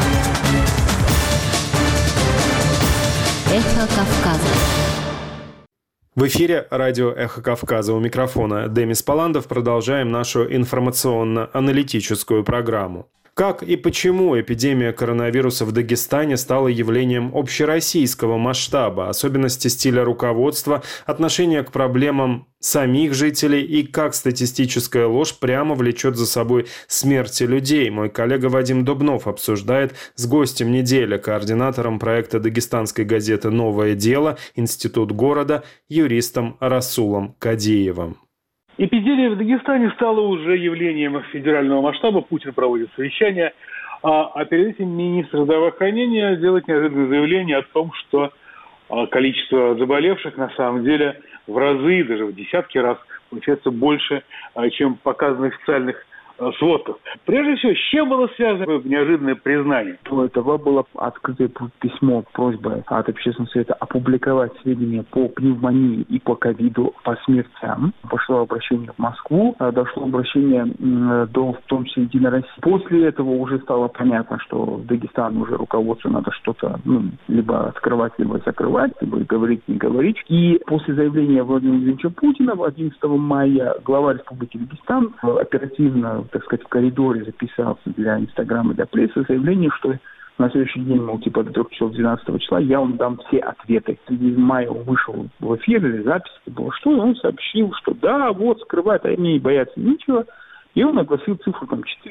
Эхо Кавказа. В эфире радио «Эхо Кавказа». У микрофона Демис Паландов. Продолжаем нашу информационно-аналитическую программу. Как и почему эпидемия коронавируса в Дагестане стала явлением общероссийского масштаба, особенности стиля руководства, отношения к проблемам самих жителей и как статистическая ложь прямо влечет за собой смерти людей. Мой коллега Вадим Дубнов обсуждает с гостем недели, координатором проекта дагестанской газеты «Новое дело», Институт города, юристом Расулом Кадеевым. Эпидемия в Дагестане стала уже явлением федерального масштаба. Путин проводит совещание. А перед этим министр здравоохранения делает неожиданное заявление о том, что количество заболевших на самом деле в разы, даже в десятки раз, получается больше, чем показано в официальных сводках. Прежде всего, с чем было связано неожиданное признание? До этого было открытое письмо, просьба от общественного совета опубликовать сведения по пневмонии и по ковиду, по смертям. Пошло обращение в Москву, дошло обращение до, в том числе, Единой России. После этого уже стало понятно, что в Дагестане уже руководству надо что-то либо открывать, либо закрывать, либо говорить, не говорить. И после заявления Владимира Владимировича Путина 11 мая глава Республики Дагестан оперативно, так сказать, в коридоре записался для Инстаграма, для прессы заявление, что на следующий день, мол, типа до 3 часов 12 числа я вам дам все ответы. В мае он вышел в эфир или запись, было что, и он сообщил, что да, вот, скрывать, а мне не бояться ничего. И он огласил цифру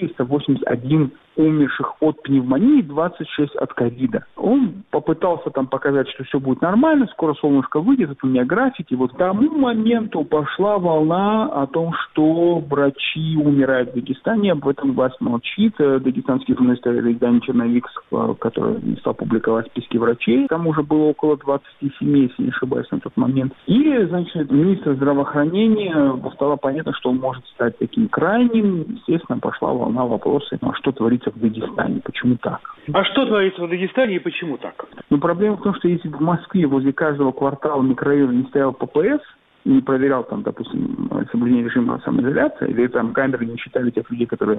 481 умерших от пневмонии, 26 от ковида. Он попытался показать, что все будет нормально, скоро солнышко выйдет, это у меня график. И вот к тому моменту пошла волна о том, что врачи умирают в Дагестане, об этом власть молчит. Дагестанский журналист Даня Черновик, который стал публиковать списки врачей, там уже было около 27, если не ошибаюсь, на тот момент. И, значит, министр здравоохранения, стало понятно, что он может стать таким крайним. Естественно, пошла волна вопросов, что творится в Дагестане, почему так. А что творится в Дагестане и почему так? Проблема в том, что если в Москве возле каждого квартала микрорайона не стоял ППС, не проверял допустим, соблюдение режима самоизоляции, или камеры не считали тех людей, которые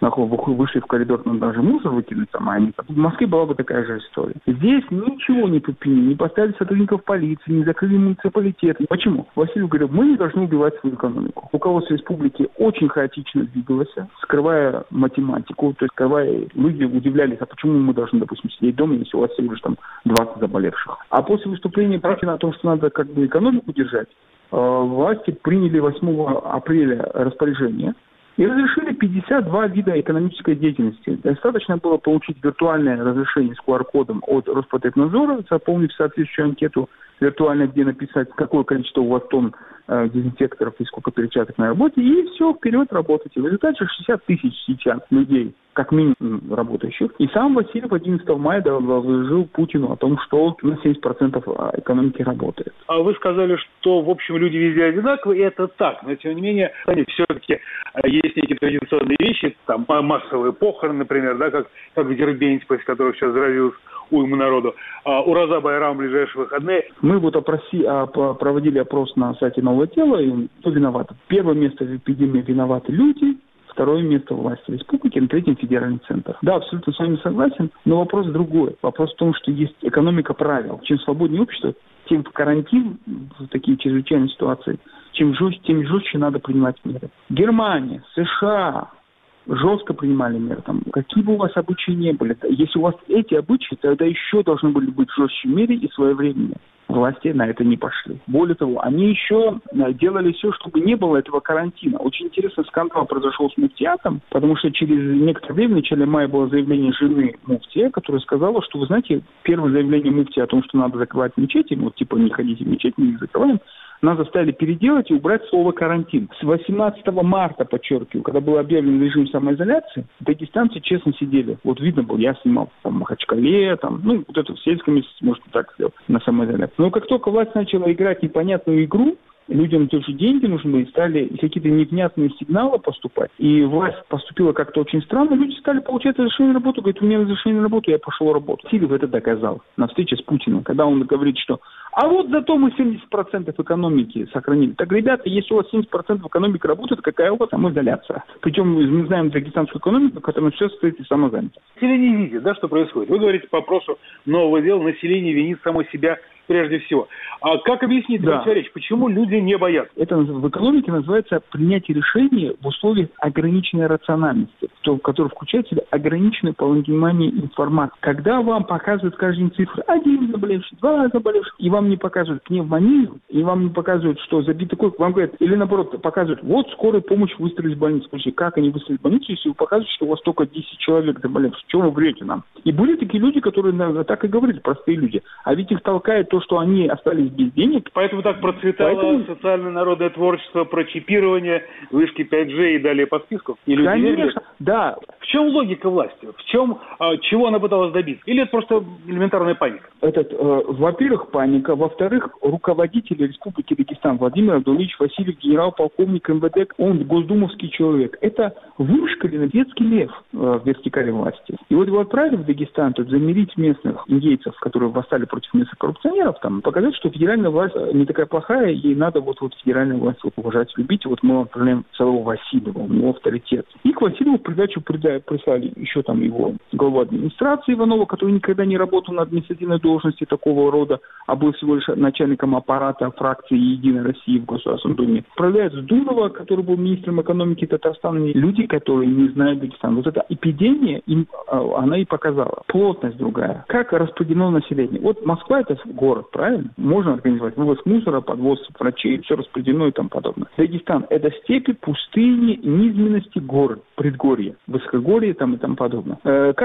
вышли в коридор, но даже мусор выкинуть в Москве была бы такая же история. Здесь ничего не предприняли, не поставили сотрудников полиции, не закрыли муниципалитеты. Почему? Василий говорит, мы не должны убивать свою экономику. Руководство республики очень хаотично двигалось, скрывая математику, то есть скрывая, люди удивлялись, а почему мы должны, допустим, сидеть дома, если у вас всего лишь 20 заболевших. А после выступления Путина о том, что надо экономику держать, власти приняли 8 апреля распоряжение и разрешили 52 вида экономической деятельности. Достаточно было получить виртуальное разрешение с QR-кодом от Роспотребнадзора, заполнив соответствующую анкету виртуально, где написать, какое количество у вас тонн дезинфекторов и сколько перчаток на работе, и все, вперед работайте. В результате 60 тысяч сейчас людей, как минимум работающих. И сам Васильев 11 мая доложил Путину о том, что на 70% экономики работает. А вы сказали, что, в общем, люди везде одинаковые, и это так. Но, тем не менее, все-таки есть некие традиционные вещи, массовые похороны, например, как в Дербенте, после которых сейчас заразилось уйма народу. Ураза Байрам в ближайшие выходные. Мы проводили опрос на сайте «Новое тело», и кто виноват? Первое место в эпидемии виноваты люди, второе место власти республики, на третьем федеральный центр. Да, абсолютно с вами согласен, но вопрос другой. Вопрос в том, что есть экономика правил. Чем свободнее общество, тем карантин в такие чрезвычайные ситуации, тем жестче надо принимать меры. Германия, США жестко принимали меры. Какие бы у вас обычаи не были, если у вас эти обычаи, тогда еще должны были быть жестче меры и своевременные. Власти на это не пошли. Более того, они еще делали все, чтобы не было этого карантина. Очень интересный скандал произошел с муфтиатом, потому что через некоторое время, в начале мая, было заявление жены муфтия, которая сказала, что, вы знаете, первое заявление муфтия о том, что надо закрывать мечети, не ходите в мечеть, мы их закрываем, нас заставили переделать и убрать слово «карантин». С 18 марта, подчеркиваю, когда был объявлен режим самоизоляции, дагестанцы честно сидели. Вот видно было, я снимал в Махачкале, в сельском месте, может, так сделать, на самоизоляции. Но как только власть начала играть непонятную игру, людям тоже деньги нужны, стали какие-то невнятные сигналы поступать, и власть поступила как-то очень странно, люди стали получать разрешение на работу, говорят, у меня разрешение на работу, я пошел работать. Силев это доказал на встрече с Путиным, когда он говорит, что а вот зато мы 70% экономики сохранили. Так, ребята, если у вас 70% экономики работает, какая у вас самоизоляция? Причем мы знаем дагестанскую экономику, которая все состоит из самозанятости. Население видит, что происходит. Вы говорите по вопросу нового дела, население винит само себя прежде всего. А как объяснить эту речь? Почему люди не боятся? Это в экономике называется принятие решения в условиях ограниченной рациональности, которое включает в себя ограниченное понимание информации. Когда вам показывают каждый цифры 1 заболевший, 2 заболевших, и вам не показывают пневмонию, и вам не показывают, что забитый кровь, вам говорят, или наоборот, показывают, вот скорая помощь выстрелила из больницы. Слушайте, как они выстрелили в больницу, если вы показываете, что у вас только 10 человек заболевших? Чего вы врете нам? И были такие люди, которые так и говорили, простые люди. А ведь их толкает то, что они остались без денег. Поэтому так процветало социальное народное творчество про чипирование, вышки 5G и далее по списку? Конечно, да. В чем логика власти? В чем, чего она пыталась добиться? Или это просто элементарная паника? Во-первых, паника. Во-вторых, руководитель Республики Дагестан Владимир Абдулович Васильев, генерал-полковник МВД, он госдумовский человек. Это вышкаленный детский лев в вертикали власти. И вот его отправили в Дагестан, тут замерить местных индейцев, которые восстали против местных коррупционеров, там, показать, что федеральная власть не такая плохая, ей надо вот федеральную власть уважать, любить. И вот мы отправляем целого Васильева, у него авторитет. И к Васильеву в придачу прислали еще там его главу администрации Иванова, который никогда не работал на административной должности такого рода, а был всего лишь начальником аппарата фракции «Единой России» в Государственном Думе. Отправляют Сдунова, который был министром экономики Татарстана, люди, которые не знают Дагестан. Вот эта эпидемия, она и показала. Плотность другая. Как распределено население. Вот Москва — это город, правильно? Можно организовать вывоз мусора, подвоз врачей, все распределено и тому подобное. Дагестан — это степи, пустыни, низменности, горы, предгорье, высокогорье там и тому подобное.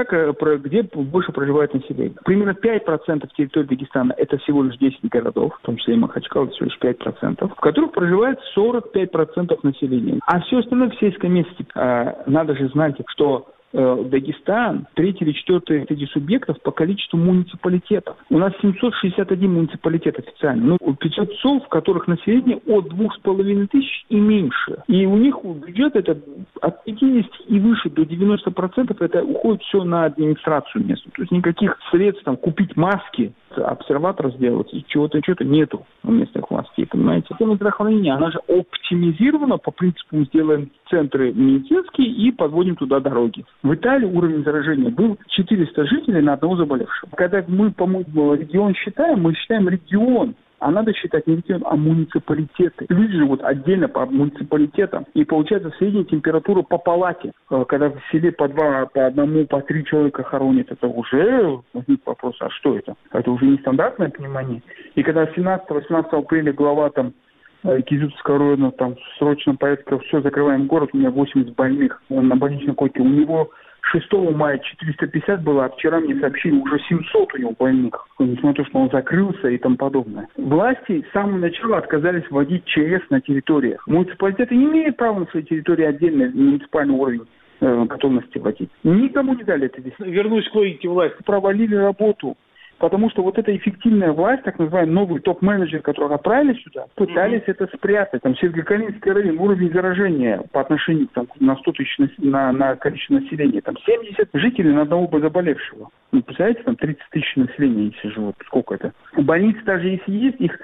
Где больше проживает население? Примерно 5% территории Дагестана — это всего лишь 10 городов, в том числе и Махачкала, это всего лишь 5%, в которых проживает 45% населения. А все остальное в сельской местности. Надо же знать, что Дагестан, 3 или 4 среди субъектов по количеству муниципалитетов. У нас 761 муниципалитет официально. 500 сел, в которых население от 2500 и меньше. И у них бюджет это от 50 и выше до 90% это уходит все на администрацию местную. То есть никаких средств там купить маски, обсерватор сделать и чего-то нету у местных властей, понимаете? Система здравоохранения, она же оптимизирована по принципу сделаем центры медицинские и подводим туда дороги. В Италии уровень заражения был 400 жителей на одного заболевшего. Когда мы, по-моему, регион считаем, мы считаем регион. А надо считать не регион, а муниципалитеты. Люди живут отдельно по муниципалитетам. И получается средняя температура по палате. Когда в селе по 2, по 1, по 3 человека хоронят, это уже возник вопрос, а что это? Это уже нестандартное понимание. И когда 17-18 апреля глава там Кизиловского района там в срочном порядке все, закрываем город, у меня 80 больных на больничной койке. У него 6 мая 450 было, а вчера мне сообщили, уже 700 у него больных. Несмотря на то, что он закрылся и тому подобное. Власти с самого начала отказались вводить ЧС на территориях. Муниципалитеты не имеют права на своей территории отдельный муниципальный уровень готовности вводить. Никому не дали это здесь. Вернусь к логике власти. Провалили работу. Потому что вот эта эффективная власть, так называемый новый топ-менеджер, которого отправили сюда, пытались это спрятать. Там Сергокалинский район, уровень заражения по отношению там, на 100 тысяч на количество населения. Там 70 жителей на одного заболевшего. Ну, представляете, там 30 тысяч населения, если живут. Сколько это? Больницы даже если есть, их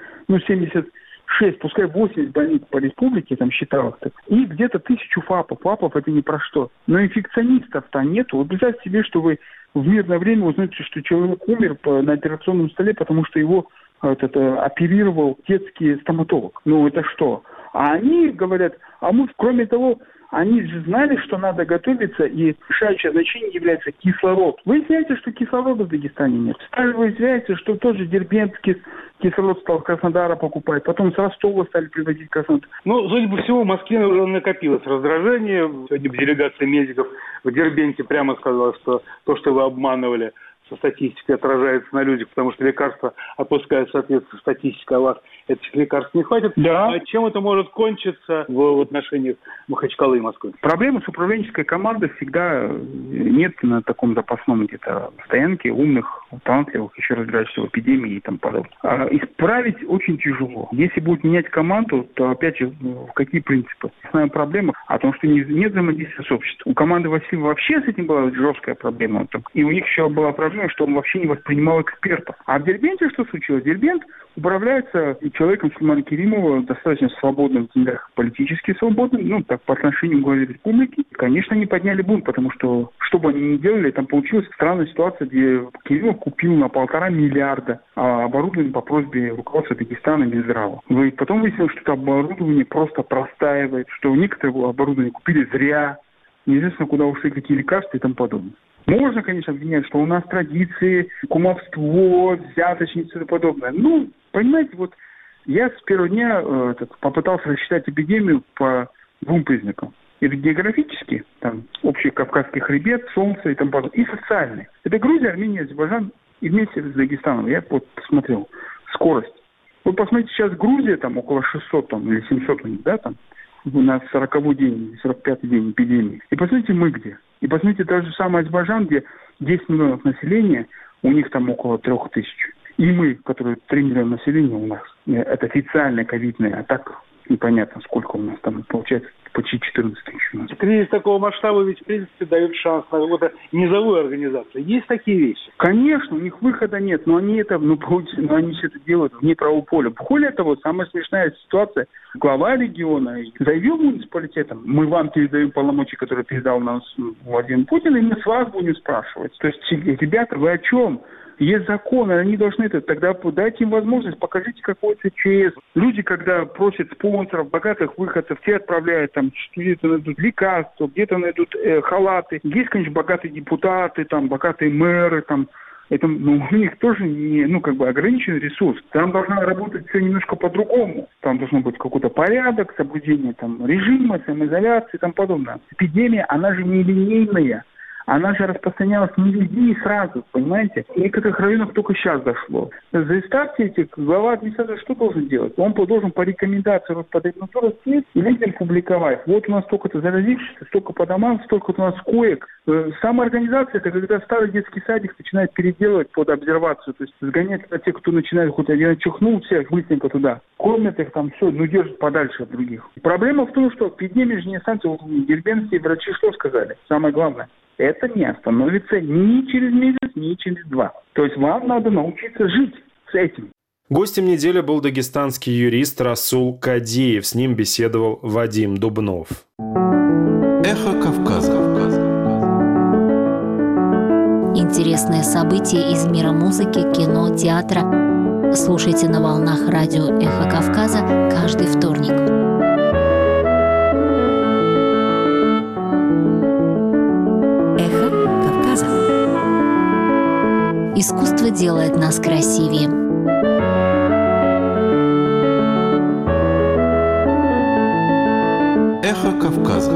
76, пускай 80 больниц по республике, там считалось так. И где-то 1000 ФАПов. ФАПов это ни про что. Но инфекционистов-то нету. Вот представьте себе, что вы в мирное время узнаете, что человек умер на операционном столе, потому что его оперировал детский стоматолог. Ну это что? А они говорят, а мы, кроме того, они же знали, что надо готовиться, и решающее значение является кислород. Выясняется, что кислорода в Дагестане нет. Выясняется, что тоже дербентский кислород стал Краснодара покупать, потом с Ростова стали привозить Краснодар. Ну, судя по всему, в Москве уже накопилось раздражение. Сегодня делегация медиков в Дербенте прямо сказала, что то, что вы обманывали, со статистикой отражается на людях, потому что лекарства отпускают соответственно статистике, а у вас этих лекарств не хватит. Да. А чем это может кончиться в отношениях Махачкалы и Москвы? Проблема с управленческой командой всегда нет на таком запасном где-то стоянке умных, талантливых, еще разбирающихся в эпидемии и тому подобное. Исправить очень тяжело. Если будут менять команду, то опять же, в какие принципы? Основная проблема о том, что нет взаимодействия с обществом. У команды Васильева вообще с этим была жесткая проблема. И у них еще была проблема, что он вообще не воспринимал экспертов. А в Дербенте что случилось? Дербент управляется человеком Сулеймана Керимова, достаточно свободным, политически свободным, так по отношению к главе республики. Конечно, они подняли бунт, потому что бы они ни делали, там получилась странная ситуация, где Керимов купил на 1,5 миллиарда оборудование по просьбе руководства Дагестана Минздрава. Потом выяснилось, что это оборудование просто простаивает, что некоторые оборудование купили зря, неизвестно, куда ушли какие лекарства и тому подобное. Можно, конечно, обвинять, что у нас традиции, кумовство, взяточницы и подобное. Понимаете, вот я с первого дня попытался рассчитать эпидемию по 2 признакам. Это географический, там, общий Кавказский хребет, солнце и тому подобное, и социальный. Это Грузия, Армения, Азербайджан и вместе с Дагестаном. Я посмотрел, скорость. Вы посмотрите, сейчас Грузия, там около 600 или 700 у них, да, там, на 40-й день, 45-й день эпидемии. И посмотрите, мы где. И посмотрите, тот же самый Азербайджан, где 10 миллионов населения, у них там около 3000. И мы, которые 3 миллиона населения у нас, это официальная ковидная, а так непонятно, сколько у нас там получается, почти 14 тысяч у нас. Кризис такого масштаба ведь, в принципе, дает шанс на какую-то низовую организацию. Есть такие вещи? Конечно, у них выхода нет, но они они все это делают вне правового поля. Более того, самая смешная ситуация, глава региона заявил муниципалитетом: мы вам передаем полномочия, которые передал нам Владимир Путин, и мы с вас будем спрашивать. То есть, ребята, вы о чем? Есть законы, они должны это. Тогда дайте им возможность, покажите какой-то ЧС. Люди, когда просят спонсоров, богатых выходцев, те отправляют там, где-то найдут лекарства, где-то найдут халаты. Есть, конечно, богатые депутаты, там, богатые мэры, там. Это, у них тоже не, ограниченный ресурс. Там должна работать все немножко по-другому. Там должен быть какой-то порядок, соблюдение там режима, самоизоляции и тому подобное. Эпидемия, она же не линейная. Она же распространялась не везде и сразу, понимаете? В некоторых районах только сейчас дошло. Заставьте глава администрации что должен делать? Он должен по рекомендации Роспотребнадзора сесть и людям публиковать. Вот у нас столько-то заразившихся, столько по домам, столько-то у нас коек. Самоорганизация – это когда старый детский садик начинает переделывать под обсервацию. То есть сгонять тех, кто начинает хоть один чихнул, всех быстренько туда. Кормят их там, все, держат подальше от других. Проблема в том, что эпидемия же не останется. Дербенские врачи что сказали? Самое главное. Это не остановится ни через месяц, ни через 2. То есть вам надо научиться жить с этим. Гостем недели был дагестанский юрист Расул Кадиев. С ним беседовал Вадим Дубнов. Эхо Кавказа. Интересные события из мира музыки, кино, театра. Слушайте на волнах радио «Эхо Кавказа» каждый вторник. Искусство делает нас красивее. Эхо Кавказа.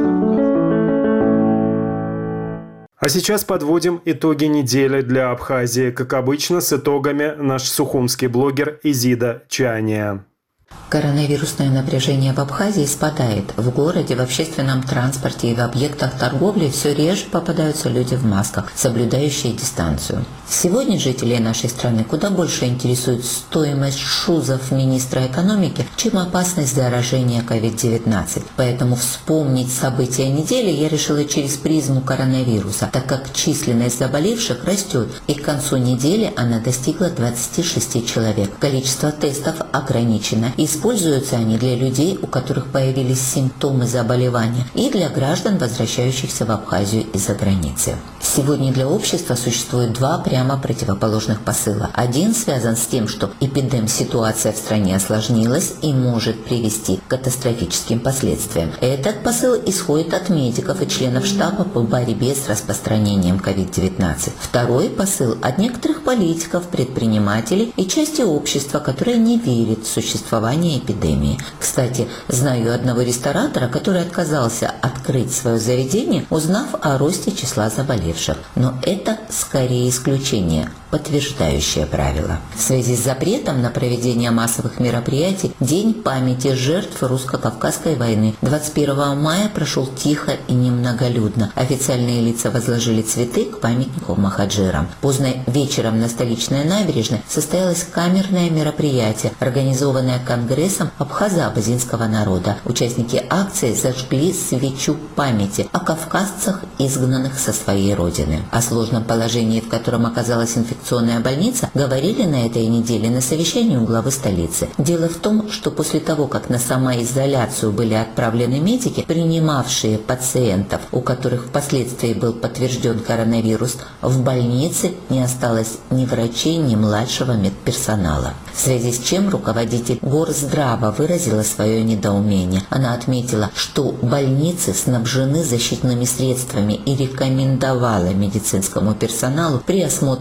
А сейчас подводим итоги недели для Абхазии. Как обычно, с итогами наш сухумский блогер Изида Чания. Коронавирусное напряжение в Абхазии спадает. В городе, в общественном транспорте и в объектах торговли все реже попадаются люди в масках, соблюдающие дистанцию. Сегодня жителей нашей страны куда больше интересует стоимость шузов министра экономики, чем опасность заражения COVID-19. Поэтому вспомнить события недели я решила через призму коронавируса, так как численность заболевших растет, и к концу недели она достигла 26 человек. Количество тестов ограничено. Используются они для людей, у которых появились симптомы заболевания, и для граждан, возвращающихся в Абхазию из-за границы. Сегодня для общества существует два прямо противоположных посыла. Один связан с тем, что эпидем-ситуация в стране осложнилась и может привести к катастрофическим последствиям. Этот посыл исходит от медиков и членов штаба по борьбе с распространением COVID-19. Второй посыл от некоторых политиков, предпринимателей и части общества, которая не верит в существование эпидемии. Кстати, знаю одного ресторатора, который отказался открыть свое заведение, узнав о росте числа заболевших. Но это скорее исключение, подтверждающее правило. В связи с запретом на проведение массовых мероприятий День памяти жертв русско-кавказской войны 21 мая прошел тихо и немноголюдно. Официальные лица возложили цветы к памятнику махаджирам. Поздно вечером на столичной набережной состоялось камерное мероприятие, организованное Конгрессом абхазо-абазинского народа. Участники акции зажгли свечу памяти о кавказцах, изгнанных со своей родины. О сложном положении, в котором оказалась инфекционная больница, говорили на этой неделе на совещании у главы столицы. Дело в том, что после того, как на самоизоляцию были отправлены медики, принимавшие пациентов, у которых впоследствии был подтвержден коронавирус, в больнице не осталось ни врачей, ни младшего медперсонала. В связи с чем руководитель Горздрава выразила свое недоумение. Она отметила, что больницы снабжены защитными средствами и рекомендовала медицинскому персоналу при осмотре граждан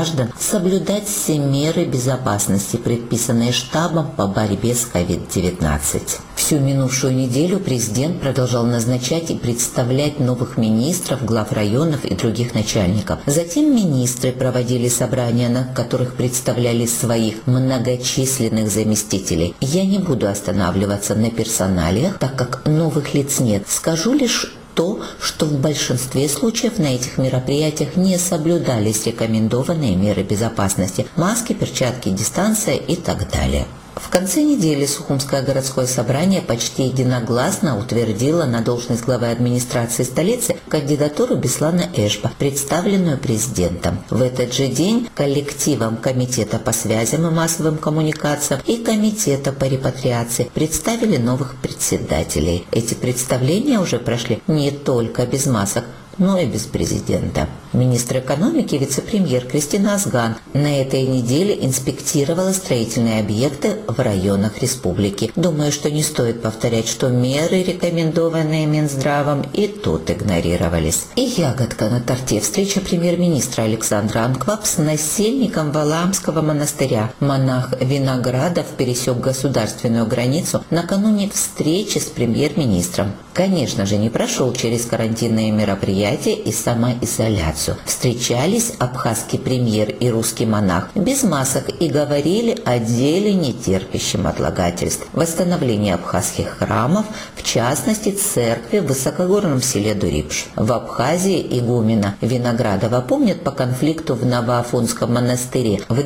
граждан соблюдать все меры безопасности, предписанные штабом по борьбе с COVID-19. Всю минувшую неделю президент продолжал назначать и представлять новых министров, глав районов и других начальников. Затем министры проводили собрания, на которых представляли своих многочисленных заместителей. Я не буду останавливаться на персоналиях, так как новых лиц нет. Скажу лишь то, что в большинстве случаев на этих мероприятиях не соблюдались рекомендованные меры безопасности – маски, перчатки, дистанция и так далее. В конце недели Сухумское городское собрание почти единогласно утвердило на должность главы администрации столицы кандидатуру Беслана Эшба, представленную президентом. В этот же день коллективом Комитета по связям и массовым коммуникациям и Комитета по репатриации представили новых председателей. Эти представления уже прошли не только без масок, но и без президента. Министр экономики, вице-премьер Кристина Азган на этой неделе инспектировала строительные объекты в районах республики. Думаю, что не стоит повторять, что меры, рекомендованные Минздравом, и тут игнорировались. И ягодка на торте. Встреча премьер-министра Александра Анкваб с насельником Валаамского монастыря. Монах Виноградов пересек государственную границу накануне встречи с премьер-министром. Конечно же, не прошел через карантинные мероприятия и самоизоляцию. Встречались абхазский премьер и русский монах без масок и говорили о деле, не терпящем отлагательств. Восстановление абхазских храмов, в частности церкви в высокогорном селе Дурипш. В Абхазии игумена Виноградова помнят по конфликту в Новоафонском монастыре. В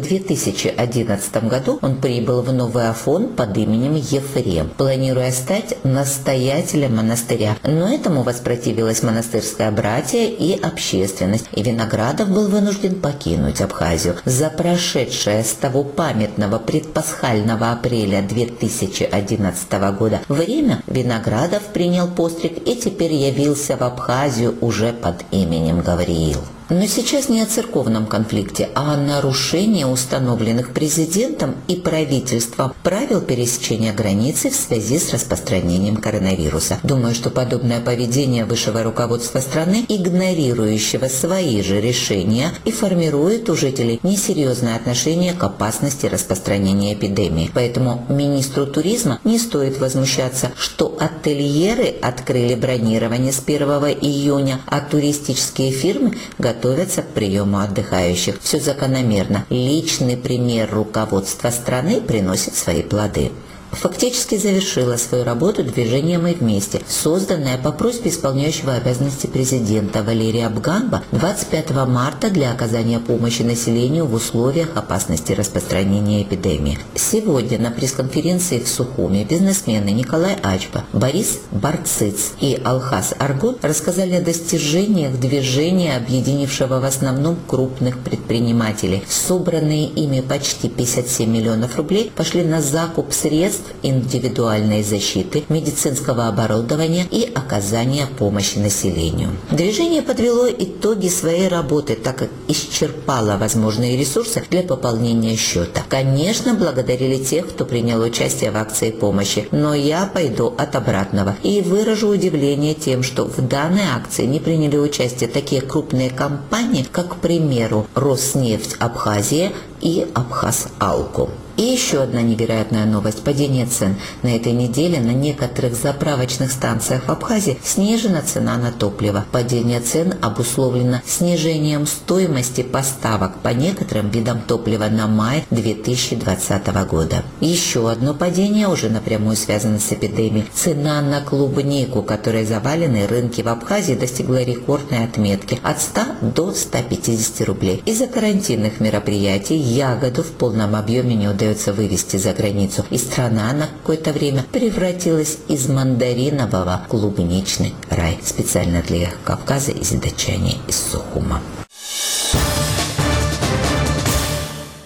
2011 году он прибыл в Новый Афон под именем Ефрем, планируя стать настоятелем монастыря. Но этому воспротивилась монастырская братья и общественность, и Виноградов был вынужден покинуть Абхазию. За прошедшее с того памятного предпасхального апреля 2011 года время Виноградов принял постриг и теперь явился в Абхазию уже под именем Гавриил. Но сейчас не о церковном конфликте, а о нарушении установленных президентом и правительством правил пересечения границы в связи с распространением коронавируса. Думаю, что подобное поведение высшего руководства страны, игнорирующего свои же решения, и формирует у жителей несерьезное отношение к опасности распространения эпидемии. Поэтому министру туризма не стоит возмущаться, что ательеры открыли бронирование с 1 июня, а туристические фирмы готовятся к приему отдыхающих. Все закономерно. Личный пример руководства страны приносит свои плоды. Фактически завершила свою работу движение «Мы вместе», созданное по просьбе исполняющего обязанности президента Валерия Абганба 25 марта для оказания помощи населению в условиях опасности распространения эпидемии. Сегодня на пресс-конференции в Сухуме бизнесмены Николай Ачба, Борис Барциц и Алхаз Аргун рассказали о достижениях движения, объединившего в основном крупных предпринимателей. Собранные ими почти 57 миллионов рублей пошли на закуп средств индивидуальной защиты, медицинского оборудования и оказания помощи населению. Движение подвело итоги своей работы, так как исчерпало возможные ресурсы для пополнения счета. Конечно, благодарили тех, кто принял участие в акции помощи, но я пойду от обратного и выражу удивление тем, что в данной акции не приняли участие такие крупные компании, как, к примеру, Роснефть Абхазия и Абхаз-Алку. И еще одна невероятная новость – падение цен. На этой неделе на некоторых заправочных станциях в Абхазии снижена цена на топливо. Падение цен обусловлено снижением стоимости поставок по некоторым видам топлива на май 2020 года. Еще одно падение уже напрямую связано с эпидемией. Цена на клубнику, которой завалены рынки в Абхазии, достигла рекордной отметки – от 100 до 150 рублей. Из-за карантинных мероприятий ягоду в полном объеме не удается вывести за границу, и страна на какое-то время превратилась из мандаринового в клубничный рай. Специально для Кавказа из Дачани из Сухума.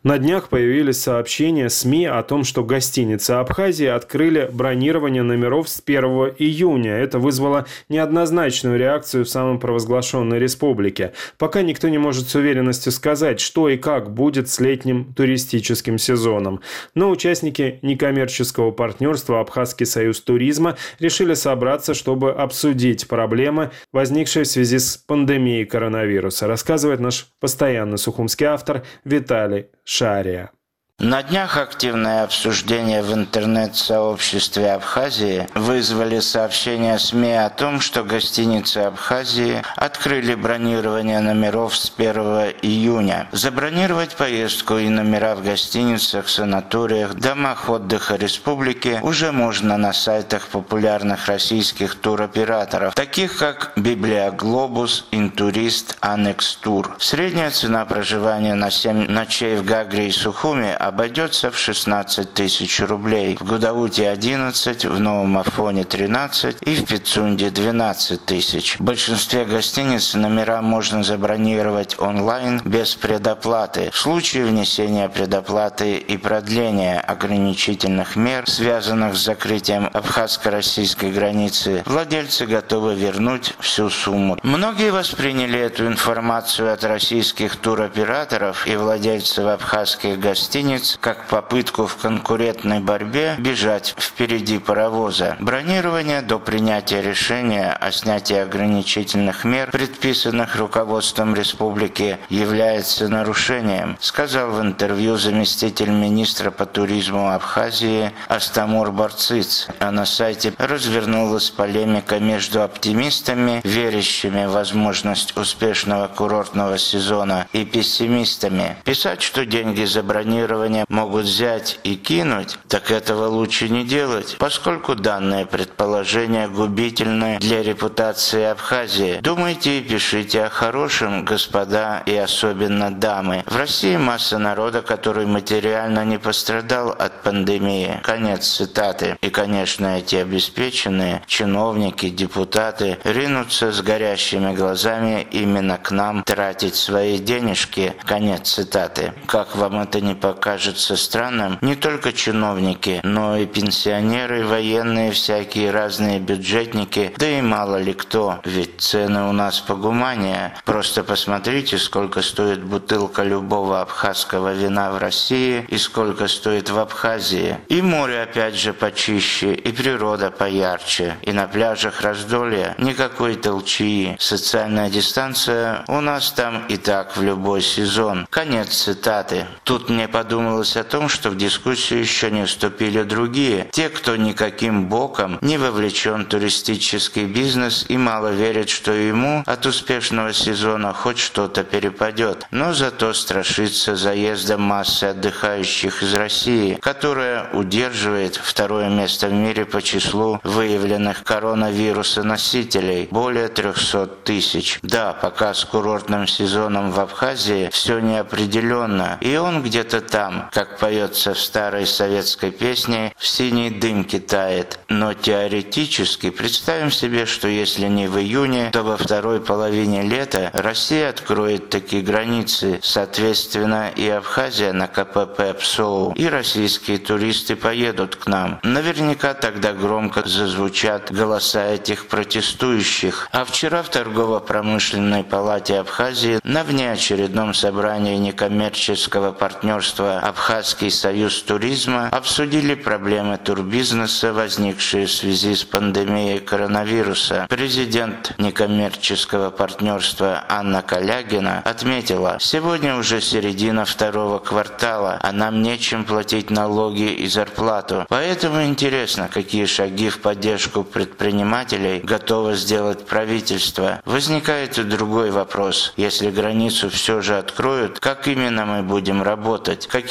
На днях появились сообщения СМИ о том, что гостиницы Абхазии открыли бронирование номеров с 1 июня. Это вызвало неоднозначную реакцию в самопровозглашенной республике. Пока никто не может с уверенностью сказать, что и как будет с летним туристическим сезоном. Но участники некоммерческого партнерства «Абхазский союз туризма» решили собраться, чтобы обсудить проблемы, возникшие в связи с пандемией коронавируса, рассказывает наш постоянный сухумский автор Виталий Шария. На днях активное обсуждение в интернет-сообществе Абхазии вызвали сообщения СМИ о том, что гостиницы Абхазии открыли бронирование номеров с 1 июня. Забронировать поездку и номера в гостиницах, санаториях, домах отдыха республики уже можно на сайтах популярных российских туроператоров, таких как Библиоглобус, Интурист, Анекс-Тур. Средняя цена проживания на 7 ночей в Гагре и Сухуми обойдется в 16 тысяч рублей, в Гудауте 11, в Новом Афоне 13 и в Пицунде 12 тысяч. В большинстве гостиниц номера можно забронировать онлайн без предоплаты. В случае внесения предоплаты и продления ограничительных мер, связанных с закрытием абхазско-российской границы, владельцы готовы вернуть всю сумму. Многие восприняли эту информацию от российских туроператоров и владельцев абхазских гостиниц как попытку в конкурентной борьбе бежать впереди паровоза. Бронирование до принятия решения о снятии ограничительных мер, предписанных руководством республики, является нарушением, сказал в интервью заместитель министра по туризму Абхазии Астамур Барциц. А на сайте развернулась полемика между оптимистами, верящими в возможность успешного курортного сезона, и пессимистами. Писать, что деньги за бронирование могут взять и кинуть, так этого лучше не делать, поскольку данное предположение губительное для репутации Абхазии. Думайте и пишите о хорошем, господа, и особенно дамы. В России масса народа, который материально не пострадал от пандемии. Конец цитаты. И, конечно, эти обеспеченные чиновники, депутаты ринутся с горящими глазами именно к нам тратить свои денежки. Конец цитаты. Как вам это не покажется странным, не только чиновники, но и пенсионеры, военные, всякие разные бюджетники, да и мало ли кто, ведь цены у нас погуманнее. Просто посмотрите, сколько стоит бутылка любого абхазского вина в России и сколько стоит в Абхазии. И море опять же почище, и природа поярче, и на пляжах раздолья никакой толчии. Социальная дистанция у нас там и так в любой сезон. Конец цитаты. Тут мне подумалось о том, что в дискуссию еще не вступили другие, те, кто никаким боком не вовлечен в туристический бизнес и мало верит, что ему от успешного сезона хоть что-то перепадет, но зато страшится заезда массы отдыхающих из России, которая удерживает второе место в мире по числу выявленных коронавируса носителей, более 300 тысяч. Да, пока с курортным сезоном в Абхазии все неопределенно, и он где-то там, как поется в старой советской песне, в синей дымке тает. Но теоретически представим себе, что если не в июне, то во второй половине лета Россия откроет такие границы, соответственно и Абхазия на КПП ПСОУ, и российские туристы поедут к нам. Наверняка тогда громко зазвучат голоса этих протестующих. А вчера в торгово-промышленной палате Абхазии на внеочередном собрании некоммерческого партнерства Абхазский союз туризма обсудили проблемы турбизнеса, возникшие в связи с пандемией коронавируса. Президент некоммерческого партнерства Анна Калягина отметила: сегодня уже середина второго квартала, а нам нечем платить налоги и зарплату. Поэтому интересно, какие шаги в поддержку предпринимателей готово сделать правительство. Возникает и другой вопрос. Если границу все же откроют, как именно мы будем работать? Какие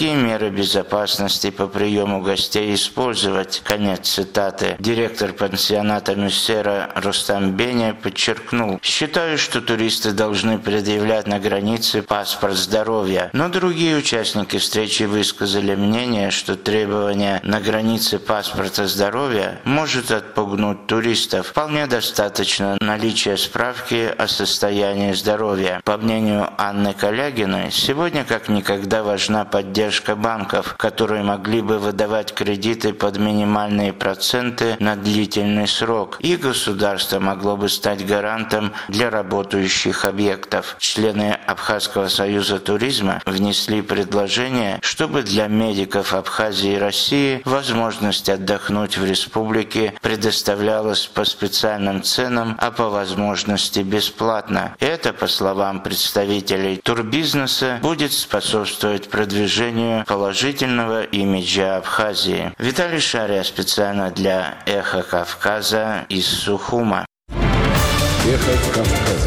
Какие меры безопасности по приему гостей использовать? Конец цитаты. Директор пансионата Мюссера Рустам Беня подчеркнул: «Считаю, что туристы должны предъявлять на границе паспорт здоровья». Но другие участники встречи высказали мнение, что требование на границе паспорта здоровья может отпугнуть туристов. Вполне достаточно наличия справки о состоянии здоровья. По мнению Анны Калягиной, сегодня как никогда важна поддержка банков, которые могли бы выдавать кредиты под минимальные проценты на длительный срок, и государство могло бы стать гарантом для работающих объектов. Члены Абхазского союза туризма внесли предложение, чтобы для медиков Абхазии и России возможность отдохнуть в республике предоставлялась по специальным ценам, а по возможности бесплатно. Это, по словам представителей турбизнеса, будет способствовать продвижению положительного имиджа Абхазии. Виталий Шария специально для «Эхо Кавказа» из Сухума. «Эхо Кавказа».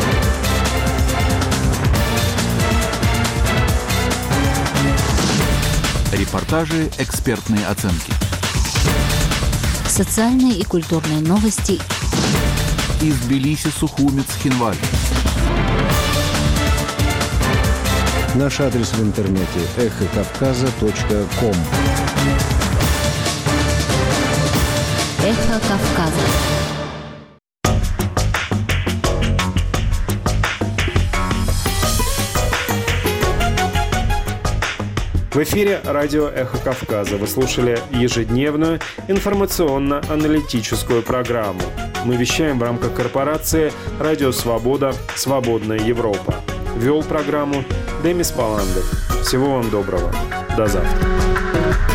Репортажи, экспертные оценки. Социальные и культурные новости. Из Тбилиси, Сухуми, Цхинвали. Наш адрес в интернете эхокавказа.ком. Эхо Кавказа. В эфире радио «Эхо Кавказа». Вы слушали ежедневную информационно-аналитическую программу. Мы вещаем в рамках корпорации «Радио Свобода. Свободная Европа». Вел программу Демис Паландов. Всего вам доброго. До завтра.